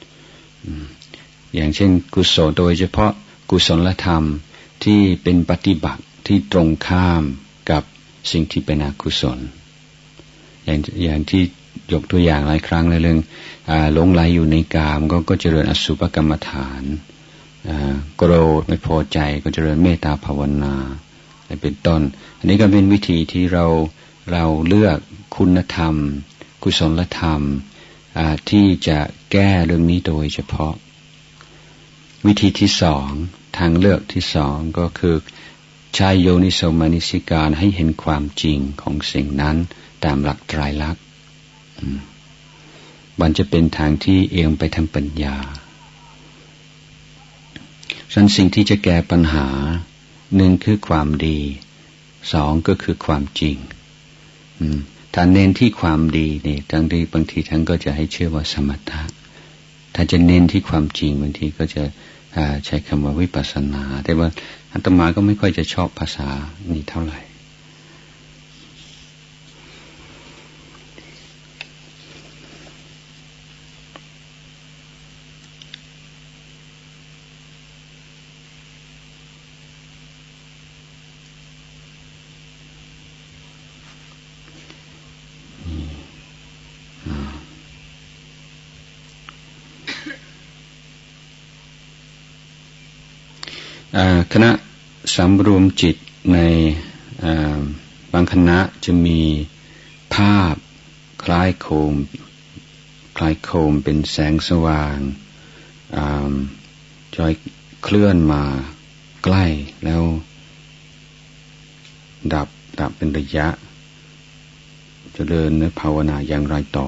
อย่างเช่นกุศลโดยเฉพาะกุศลธรรมที่เป็นปฏิบัติที่ตรงข้ามกับสิ่งที่เป็นอกุศลอย่างอย่างที่ยกตัวอย่างหลายครั้งในเรื่องหลงไหลอยู่ในกามก็ก็เจริญอสุภกรรมฐานโกรธไม่พอใจก็เจริญเมตตาภาวนาเป็นต้นอันนี้ก็เป็นวิธีที่เราเราเลือกคุณธรรมกุศลธรรมที่จะแก้เรื่องนี้โดยเฉพาะวิธีที่สองทางเลือกที่สองก็คือใช้โยนิโสมนสิการให้เห็นความจริงของสิ่งนั้นตามหลักไตรลักษณ์มันจะเป็นทางที่เอียงไปทางปัญญาฉะนั้นสิ่งที่จะแก้ปัญหาหนึ่งคือความดีสองก็คือความจริงถ้าเน้นที่ความดีนี่ทั้งที่บางทีท่านก็จะให้ชื่อว่าสมถะถ้าจะเน้นที่ความจริงบางทีก็จะใช้คำว่าวิปัสสนาแต่ว่าอาตมาก็ไม่ค่อยจะชอบภาษานี้เท่าไหร่คณะสำรวมจิตในบางคณะจะมีภาพคล้ายโคมคล้ายโคมเป็นแสงสว่างจอยเคลื่อนมาใกล้แล้วดับดับเป็นระยะจะเดินในภาวนาอย่างไรต่อ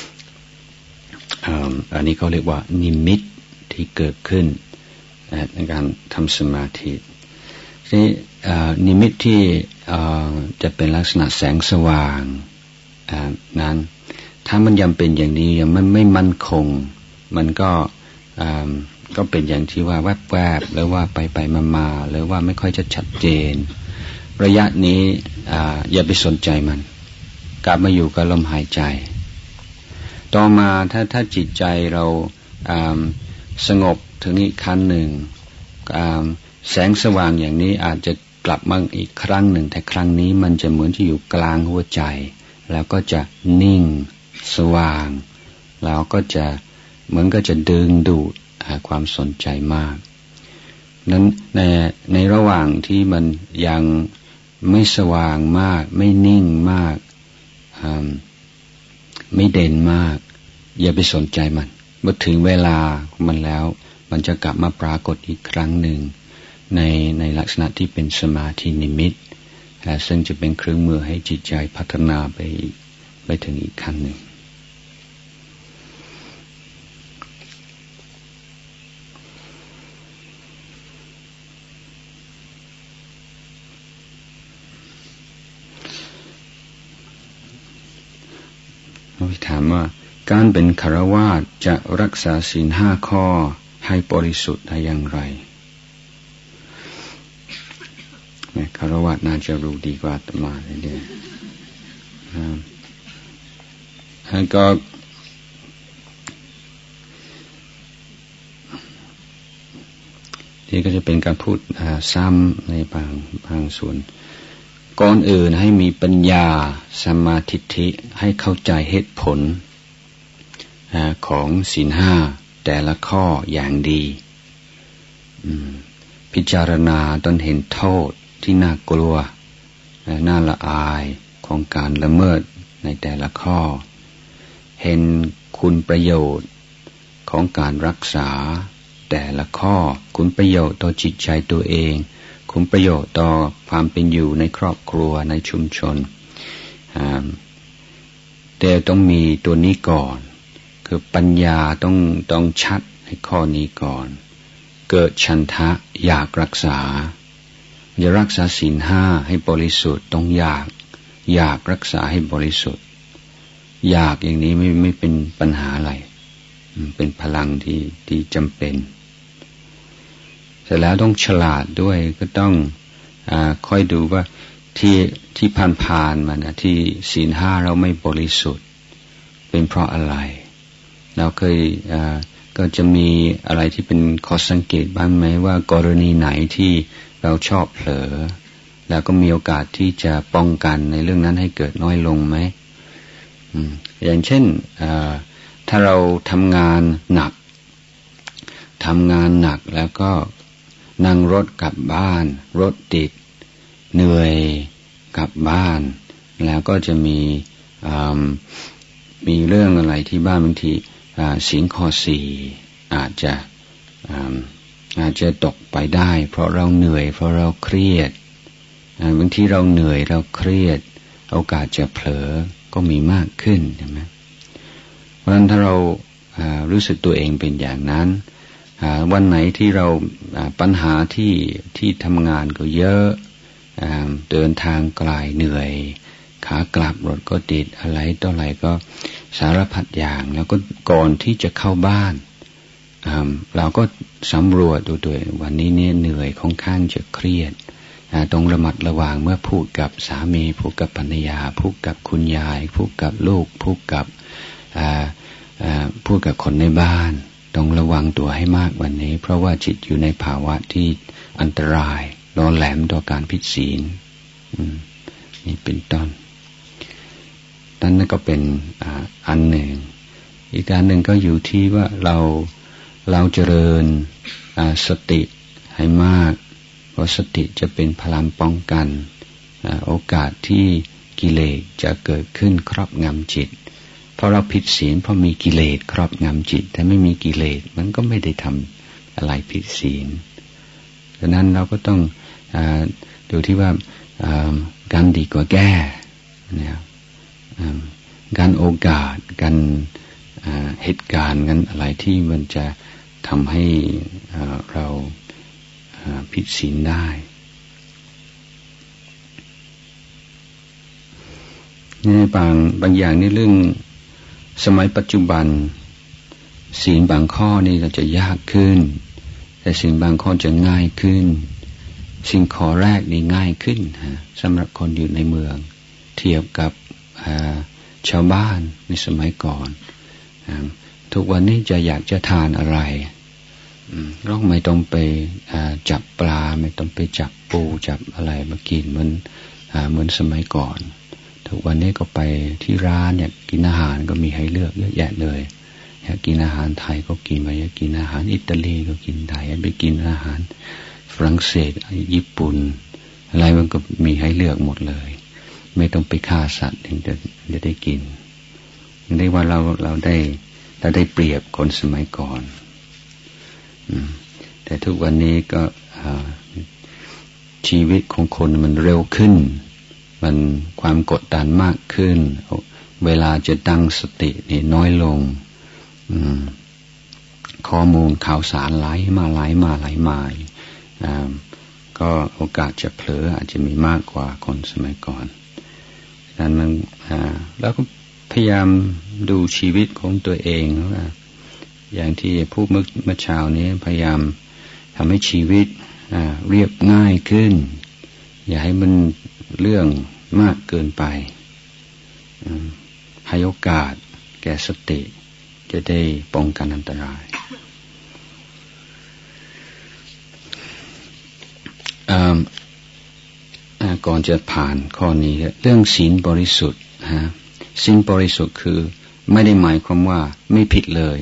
อันนี้เขาเรียกว่านิมิตที่เกิดขึ้นในการทำสมาธินี่นิมิตที่จะเป็นลักษณะแสงสว่างนั้นถ้ามันยังเป็นอย่างนี้ยังมันไม่มั่นคงมันก็ก็เป็นอย่างที่ว่าแวบๆหรือว่าไปไปมาๆหรือว่าไม่ค่อยจะชัดเจนระยะนี้อย่าไปสนใจมันกลับมาอยู่กับลมหายใจต่อมาถ้าถ้าจิตใจเราสงบถึงอีกขั้นหนึ่งแสงสว่างอย่างนี้อาจจะกลับมาอีกครั้งหนึ่งแต่ครั้งนี้มันจะเหมือนที่อยู่กลางหัวใจแล้วก็จะนิ่งสว่างแล้วก็จะเหมือนก็จะดึงดูดความสนใจมากนั้นในในระหว่างที่มันยังไม่สว่างมากไม่นิ่งมากไม่เด่นมากอย่าไปสนใจมันเมื่อถึงเวลาของมันแล้วมันจะกลับมาปรากฏอีกครั้งหนึ่งในในลักษณะที่เป็นสมาธินิมิตซึ่งจะเป็นเครื่องมือให้จิตใจพัฒนาไปไปถึงอีกขั้นหนึ่งเราถามว่าการเป็นฆราวาสจะรักษาศีลห้าข้อให้บริสุทธิ์ได้อย่างไรฆราวาสน่าจะรู้ดีกว่าอาตมาเลยเนี่ยแล้วก็ที่ก็จะเป็นการพูดซ้ำในบางบางส่วนก่อนอื่นให้มีปัญญาสัมมาทิฏฐิให้เข้าใจเหตุผลของศีลห้าแต่ละข้ออย่างดีพิจารณาจนเห็นโทษที่น่ากลัวและน่าละอายของการละเมิดในแต่ละข้อเห็นคุณประโยชน์ของการรักษาแต่ละข้อคุณประโยชน์ต่อจิตใจตัวเองคุณประโยชน์ต่อความเป็นอยู่ในครอบครัวในชุมชนแต่ต้องมีตัวนี้ก่อนคือปัญญาต้องต้องชัดในข้อนี้ก่อนเกิดฉันทะอยากรักษาจะรักษาศีลห้าให้บริสุทธิ์ต้องอยากอยากรักษาให้บริสุทธิ์อยากอย่างนี้ไม่ไม่เป็นปัญหาอะไรเป็นพลังที่ที่จำเป็นเสร็จแล้วต้องฉลาดด้วยก็ต้องอ่าค่อยดูว่าที่ที่ผ่านๆมานะที่ศีลห้าเราไม่บริสุทธิ์เป็นเพราะอะไรเราเคยอ่าก็จะมีอะไรที่เป็นข้อสังเกตบ้างไหมว่ากรณีไหนที่เราชอบเผลอแล้วก็มีโอกาสที่จะป้องกันในเรื่องนั้นให้เกิดน้อยลงไหมอืมอย่างเช่นอ่าถ้าเราทำงานหนักทำงานหนักแล้วก็นั่งรถกลับบ้านรถติดเหนื่อยกลับบ้านแล้วก็จะมีมีเรื่องอะไรที่บ้านบางทีศีลข้อสี่อาจจะอาจจะตกไปได้เพราะเราเหนื่อยเพราะเราเครียดบางทีเราเหนื่อยเราเครียดโอกาสจะเผลอก็มีมากขึ้นใช่ไหมเพราะฉะนั้นถ้าเรารู้สึกตัวเองเป็นอย่างนั้นวันไหนที่เราปัญหาที่ที่ทำงานก็เยอะเดินทางไกลเหนื่อยขากลับรถก็ติดอะไรต่ออะไรก็สารพัดอย่างแล้วก็ก่อนที่จะเข้าบ้านเราก็สำรวจดูตัววันนี้เนี่ยเหนื่อยค่อนข้างจะเครียดต้องระมัดระวังเมื่อพูดกับสามีพูดกับภรรยาพูดกับคุณยายพูดกับลูกพูดกับพูดกับคนในบ้านต้องระวังตัวให้มากวันนี้เพราะว่าจิตอยู่ในภาวะที่อันตรายร้อนแหลมต่อการผิดศีลนี่เป็นต้นนั่นก็เป็นอันหนึ่งอีกการหนึ่งก็อยู่ที่ว่าเราเราเจริญสติให้มากเพราะสติจะเป็นพลังป้องกันโอกาสที่กิเลสจะเกิดขึ้นครอบงำจิตเพราะเราผิดศีลเพราะมีกิเลสครอบงำจิตแต่ไม่มีกิเลสมันก็ไม่ได้ทำอะไรผิดศีลดังนั้นเราก็ต้องดูที่ว่าการดีกว่าแก้นะครับการโอกาสการเหตุการณ์กันอะไรที่มันจะทำให้เราผิดศีลได้ในบางบางอย่างในเรื่องสมัยปัจจุบันศีลบางข้อนี่เราจะยากขึ้นแต่ศีลบางข้อจะง่ายขึ้นสิ่งข้อแรกนี่ง่ายขึ้นสำหรับคนอยู่ในเมืองเทียบกับชาวบ้านในสมัยก่อนทุกวันนี้จะอยากจะทานอะไรเราไม่ต้องไปจับปลาไม่ต้องไปจับปูจับอะไรมากินเหมือนเหมือนสมัยก่อนทุกวันนี้ก็ไปที่ร้านอยากกินอาหารก็มีให้เลือกเยอะแยะเลยอยากกินอาหารไทยก็กินไปอยากกินอาหารอิตาลีก็กินไทยไปกินอาหารฝรั่งเศสญี่ปุ่นอะไรมันก็มีให้เลือกหมดเลยไม่ต้องไปฆ่าสัตว์ถึงจะจะได้กินเรียกว่าเราเราได้เราได้เปรียบคนสมัยก่อนแต่ทุกวันนี้ก็ชีวิตของคนมันเร็วขึ้นมันความกดดันมากขึ้นเวลาจะตั้งสตินี่น้อยลงข้อมูลข่าวสารไหลมาไหลมาไหลมาก็โอกาสจะเผลออาจจะมีมากกว่าคนสมัยก่อนดังนั้นมันแล้วก็พยายามดูชีวิตของตัวเองว่าอย่างที่พูดเมื่อเมื่อเช้านี้พยายามทำให้ชีวิตเรียบง่ายขึ้นอย่าให้มันเรื่องมากเกินไปให้โอกาสแก่สติจะได้ป้องกันอันตรายก่อนจะผ่านข้อนี้เรื่องศีลบริสุทธิ์ฮะศีลบริสุทธิ์คือไม่ได้หมายความว่าไม่ผิดเลย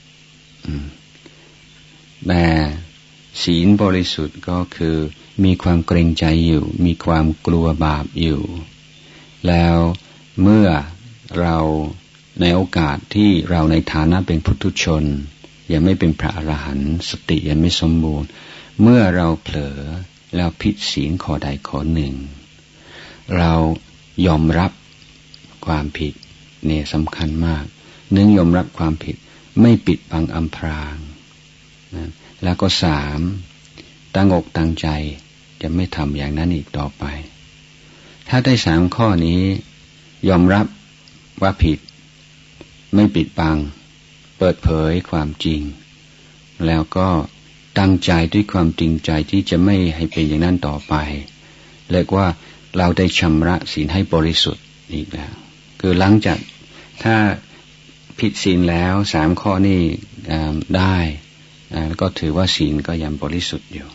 แต่ศีลบริสุทธิ์ก็คือมีความเกรงใจอยู่มีความกลัวบาปอยู่แล้วเมื่อเราในโอกาสที่เราในฐานะเป็นปุถุชนยังไม่เป็นพระอรหันต์สติยังไม่สมบูรณ์เมื่อเราเผลอแล้วผิดศีลข้อใดข้อหนึ่งเรายอมรับความผิดเนี่ยสำคัญมากเนื่องยอมรับความผิดไม่ปิดบังอำพรางนะแล้วก็สามตั้งอกตั้งใจจะไม่ทำอย่างนั้นอีกต่อไปถ้าได้สามข้อนี้ยอมรับว่าผิดไม่ปิดบังเปิดเผยความจริงแล้วก็ตั้งใจด้วยความจริงใจที่จะไม่ให้เป็นอย่างนั้นต่อไปเรียกว่าเราได้ชำระศีลให้บริสุทธิ์อีกแล้วคือหลังจากถ้าผิดศีลแล้วสามข้อนี้ได้ก็ถือว่าศีลก็ยังบริสุทธิ์อยู่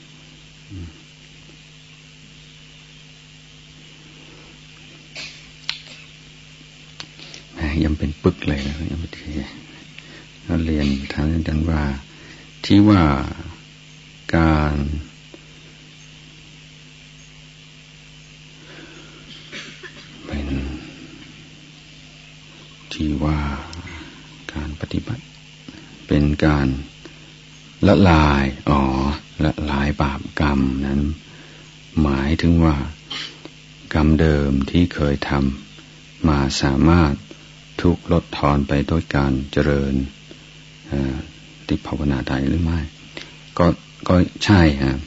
ยังเป็นปึกเลยนะยังไม่ทีเราเรียนทางดังว่าที่ว่าการเป็นที่ว่าการปฏิบัติเป็นการละลายอ๋อละลายบาปกรรมนั้นหมายถึงว่ากรรมเดิมที่เคยทำมาสามารถทุกลดทอนไปด้วยการเจริญติภาวนาได้หรือไม่ก็ก็ใช่ฮะ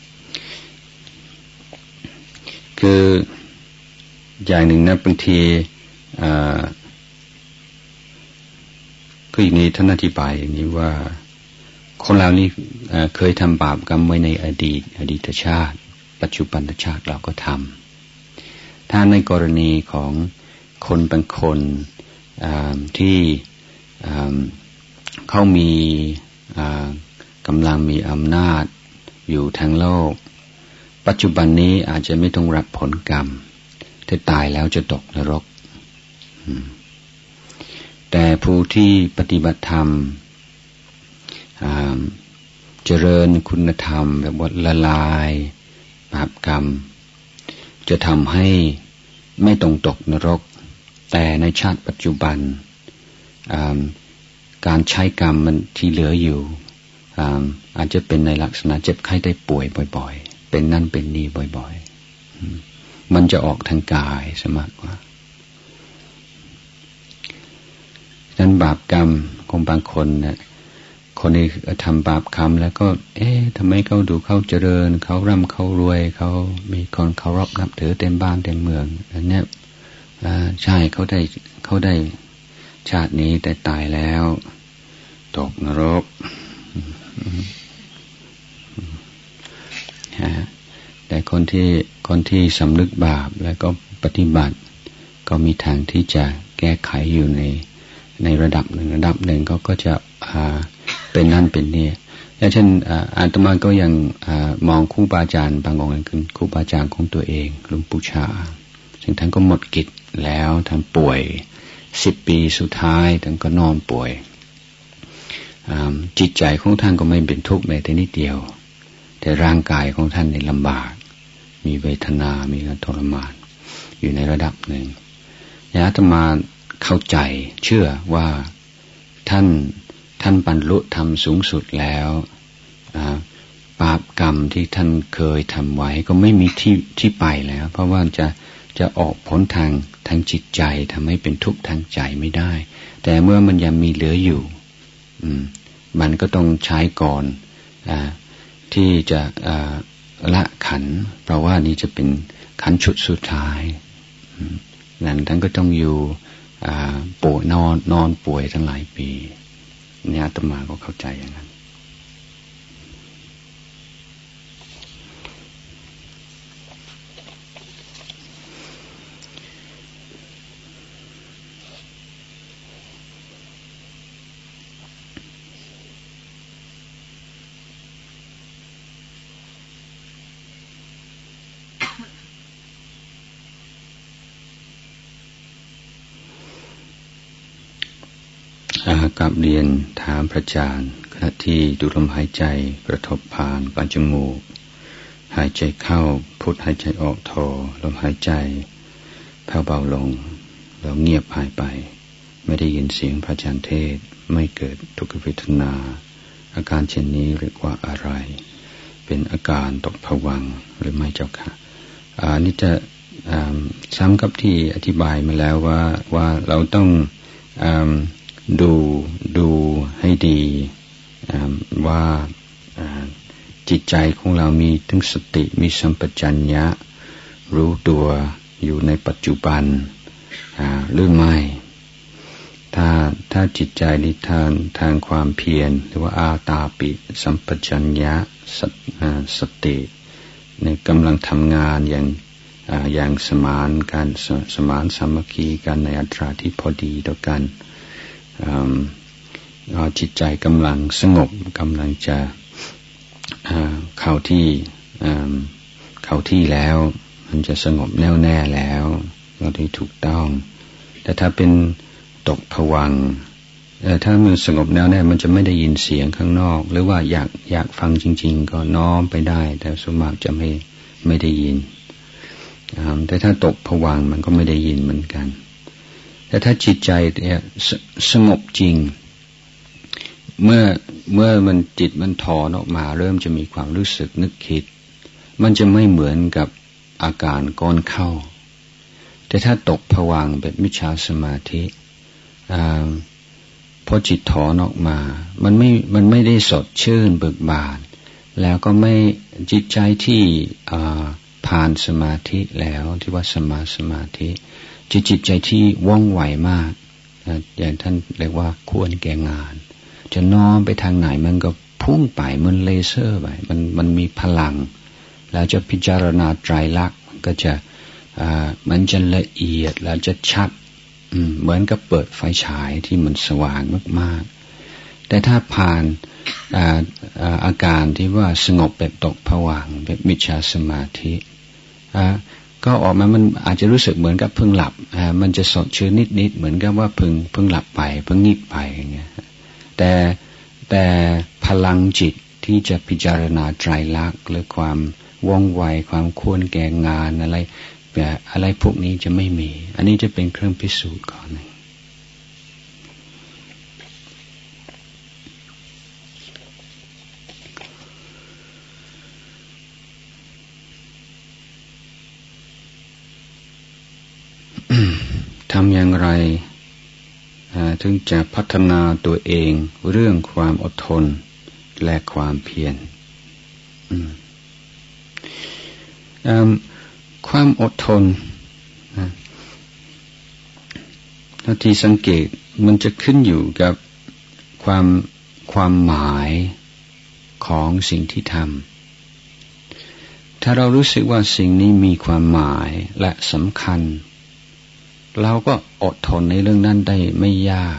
คืออย่างหนึ่งนะบางทีคืออย่างนี้ท่านอธิบายอย่างนี้ว่าคนเรานี่เคยทำบาปกรรมไว้ในอดีตอดีตชาติปัจจุบันชาติเราก็ทำถ้าในกรณีของคนบางคนที่เขามีกำลังมีอำนาจอยู่ทั้งโลกปัจจุบันนี้อาจจะไม่ต้องรับผลกรรมถ้าตายแล้วจะตกนรกแต่ผู้ที่ปฏิบัติธรรมเจริญคุณธรรมแบบว่าละลายบาปกรรมจะทำให้ไม่ต้องตกนรกแต่ในชาติปัจจุบันการใช้กรรมมันที่เหลืออยู่อาจจะเป็นในลักษณะเจ็บไข้ได้ป่วยบ่อยๆเป็นนั่นเป็นนี่บ่อยๆมันจะออกทางกายซะมากกว่าฉะนั้นบาปกรรมของบางคนเนี่ยคนที่ทำบาปกรรมแล้วก็เอ๊ะทำไมเขาดูเขาเจริญเขาร่ำเขารวยเขามีคนเคารพนับถือเต็มบ้านเต็มเมืองอันนี้ใช่เขาได้เขาได้ชาตินี้แต่ตายแล้วตกนรกแต่คนที่คนที่สำนึกบาปแล้วก็ปฏิบัติก็มีทางที่จะแก้ไขอยู่ในในระดับหนึ่งระดับหนึ่งเขาก็จะเป็นนั่นเป็นนี่และเช่นอาตมาก็ยังมองครูบาอาจารย์บางองค์คือครูบาอาจารย์ของตัวเองหลวงปู่ชาซึ่งท่านก็หมดกิจแล้วท่านป่วยสิบปีสุดท้ายท่านก็นอนป่วยจิตใจของท่านก็ไม่เป็นทุกข์แม้แต่นิดเดียวแต่ร่างกายของท่านในลำบากมีเวทนามีการทรมานอยู่ในระดับหนึ่งอาตมาเข้าใจเชื่อว่าท่านท่านบรรลุธรรมสูงสุดแล้วบาปกรรมที่ท่านเคยทำไว้ก็ไม่มีที่ที่ไปแล้วเพราะว่าจะจะออกพ้นทางทางจิตใจทำให้เป็นทุกข์ทางใจไม่ได้แต่เมื่อมันยังมีเหลืออยู่มันก็ต้องใช้ก่อนอที่จะละขันเพราะว่านี้จะเป็นขันชุดสุดท้ายนั้นท่านก็ต้องอยู่ป่วยนอนนอนป่วยทั้งหลายปีเนี่ยอาตมาก็เข้าใจอย่างนั้นกับเรียนถามพระอาจารย์ขณะที่ดูลมหายใจกระทบผ่านปลายจมูกหายใจเข้าพุทหายใจออกโทลมหายใจแผ่วเบาลงแล้วเงียบหายไปไม่ได้ยินเสียงพระอาจารย์เทศไม่เกิดทุกขเวทนาอาการเช่นนี้เรียกว่าอะไรเป็นอาการตกผวังค์หรือไม่เจ้าค่ะอันนี้จะซ้ำกับที่อธิบายมาแล้วว่าว่าเราต้องดูดูให้ดีว่าจิตใจของเรามีทั้งสติมีสัมปชัญญะรู้ตัวอยู่ในปัจจุบันหรือไม่ถ้าถ้าจิตใจในทางทางความเพียรหรือว่าอาตาปิสัมปชัญญะสติในกำลังทำงานอย่างอย่างสมานการสมานสามัคคีกันในอัตราที่พอดีต่อกันจิตใจกำลังสงบกำลังจะเข้าที่เข้าที่แล้วมันจะสงบแน่วแน่แล้วก็ที่ถูกต้องแต่ถ้าเป็นตกผวังค์ถ้ามันสงบแน่วแน่มันจะไม่ได้ยินเสียงข้างนอกหรือว่าอยากอยากฟังจริงๆก็น้อมไปได้แต่ส่วนมากจะไม่ไม่ได้ยินแต่ถ้าตกผวังค์มันก็ไม่ได้ยินเหมือนกันแต่ถ้าจิตใจเนี่ยสงบจริงเมื่อเมื่อมันจิตมันถอนออกมาเริ่มจะมีความรู้สึกนึกคิดมันจะไม่เหมือนกับอาการก้อนเข้าแต่ถ้าตกผวังค์แบบมิจฉาสมาธิพอจิตถอนออกมามันไม่มันไม่ได้สดชื่นเบิกบานแล้วก็ไม่จิตใจที่ผ่านสมาธิแล้วที่ว่าสมาสมาธิจิตจิตใจที่ว่องไวมากอย่างท่านเรียกว่าควรแก่งานจะน้อมไปทางไหนมันก็พุ่งไปเหมือนเลเซอร์ไปมันมันมีพลังแล้วจะพิจารณาไตรลักษณ์มันก็จะอ่ามันจะละเอียดแล้วจะชัดเหมือนกับเปิดไฟฉายที่มันสว่างมากๆแต่ถ้าผ่านอ่าอาการที่ว่าสงบแบบตกผวังค์แบบมิจฉาสมาธิอ่าก็ออกมามันอาจจะรู้สึกเหมือนกับเพิ่งหลับอ่ามันจะสดชื่นนิดๆเหมือนกับว่าเพิ่งเพิ่งหลับไปเพิ่งงีบไปอย่างเงี้ยแต่แต่พลังจิตที่จะพิจารณาไตรลักษณ์หรือความว่องไวความควรแก่งานอะไรแบบอะไรพวกนี้จะไม่มีอันนี้จะเป็นเครื่องพิสูจน์ก่อนหนึ่งทำอย่างไรถึงจะพัฒนาตัวเองเรื่องความอดทนและความเพียรความอดทนถ้าที่สังเกตมันจะขึ้นอยู่กับความความหมายของสิ่งที่ทำถ้าเรารู้สึกว่าสิ่งนี้มีความหมายและสำคัญเราก็อดทนในเรื่องนั้นได้ไม่ยาก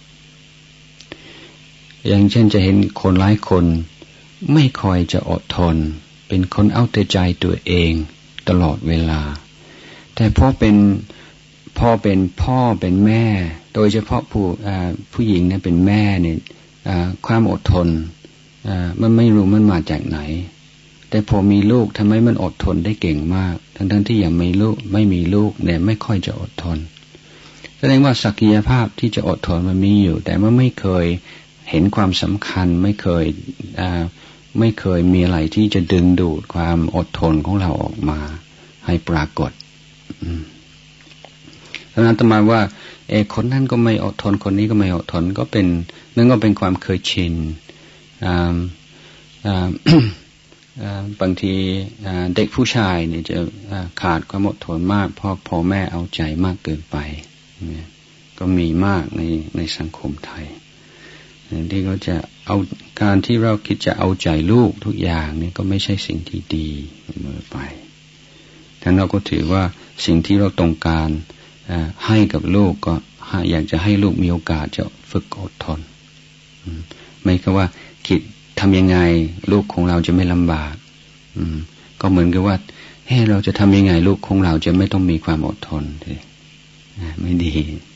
อย่างเช่นจะเห็นคนหลายคนไม่ค่อยจะอดทนเป็นคนเอาแต่ใจตัวเองตลอดเวลาแต่พอเป็นพอเป็นพ่อเป็นแม่โดยเฉพาะผู้ผู้หญิงเนี่ยเป็นแม่เนี่ยความอดทนมันไม่รู้มันมาจากไหนแต่พอมีลูกทำไมมันอดทนได้เก่งมากทั้งๆที่ยังไม่ลูกไม่มีลูกเนี่ยไม่ค่อยจะอดทนแสดงว่าศักยภาพที่จะอดทนมันมีอยู่แต่ว่าไม่เคยเห็นความสำคัญไม่เคยอ่าไม่เคยมีอะไรที่จะดึงดูดความอดทนของเราออกมาให้ปรากฏเพราะนั้นอาตมาว่าเออคนนั้นก็ไม่อดทนคนนี้ก็ไม่อดทนก็เป็นนั่นก็เป็นความเคยชินอ่าอ่า บางทีเด็กผู้ชายเนี่ยจะขาดความอดทนมากเพราะพ่อแม่เอาใจมากเกินไปก็มีมากในในสังคมไทยที่เขาจะเอาการที่เราคิดจะเอาใจลูกทุกอย่างนี่ก็ไม่ใช่สิ่งที่ดีเสมอไปท่านเราก็ถือว่าสิ่งที่เราต้องการให้กับลูกก็อยากจะให้ลูกมีโอกาสจะฝึกอดทนไม่ก็ว่าคิดทำยังไงลูกของเราจะไม่ลำบากก็เหมือนกับว่าเฮ้เราจะทำยังไงลูกของเราจะไม่ต้องมีความอดทนไม่ดี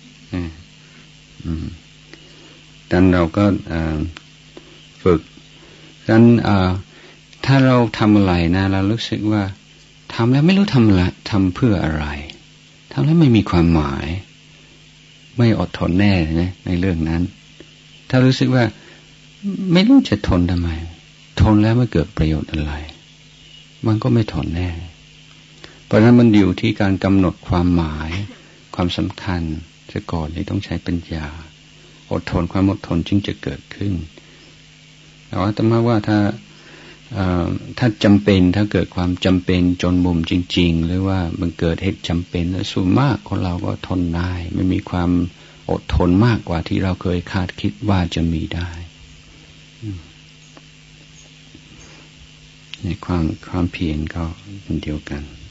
ดังนั้นเราก็ฝึกดังนั้นถ้าเราทำอะไรนะเรารู้สึกว่าทำแล้วไม่รู้ทำละทำเพื่ออะไรทำแล้วไม่มีความหมายไม่อดทนแน่นะในเรื่องนั้นถ้ารู้สึกว่าไม่รู้จะทนทำไมทนแล้วไม่เกิดประโยชน์อะไรมันก็ไม่ทนแน่เพราะฉะนั้นมันอยู่ที่การกำหนดความหมายความสำคัญจะก่อนที่ต้องใช้ปัญญาอดทนความอดทนจึงจะเกิดขึ้นแต่ว่าแต่ว่าถ้าถ้าจำเป็นถ้าเกิดความจำเป็นจนมุมจริงๆหรือว่ามันเกิดเหตุจำเป็นแล้วส่วนมากคนเราก็ทนได้ไม่มีความอดทนมากกว่าที่เราเคยคาดคิดว่าจะมีได้ในความความเพียรก็เป็นเดียวกัน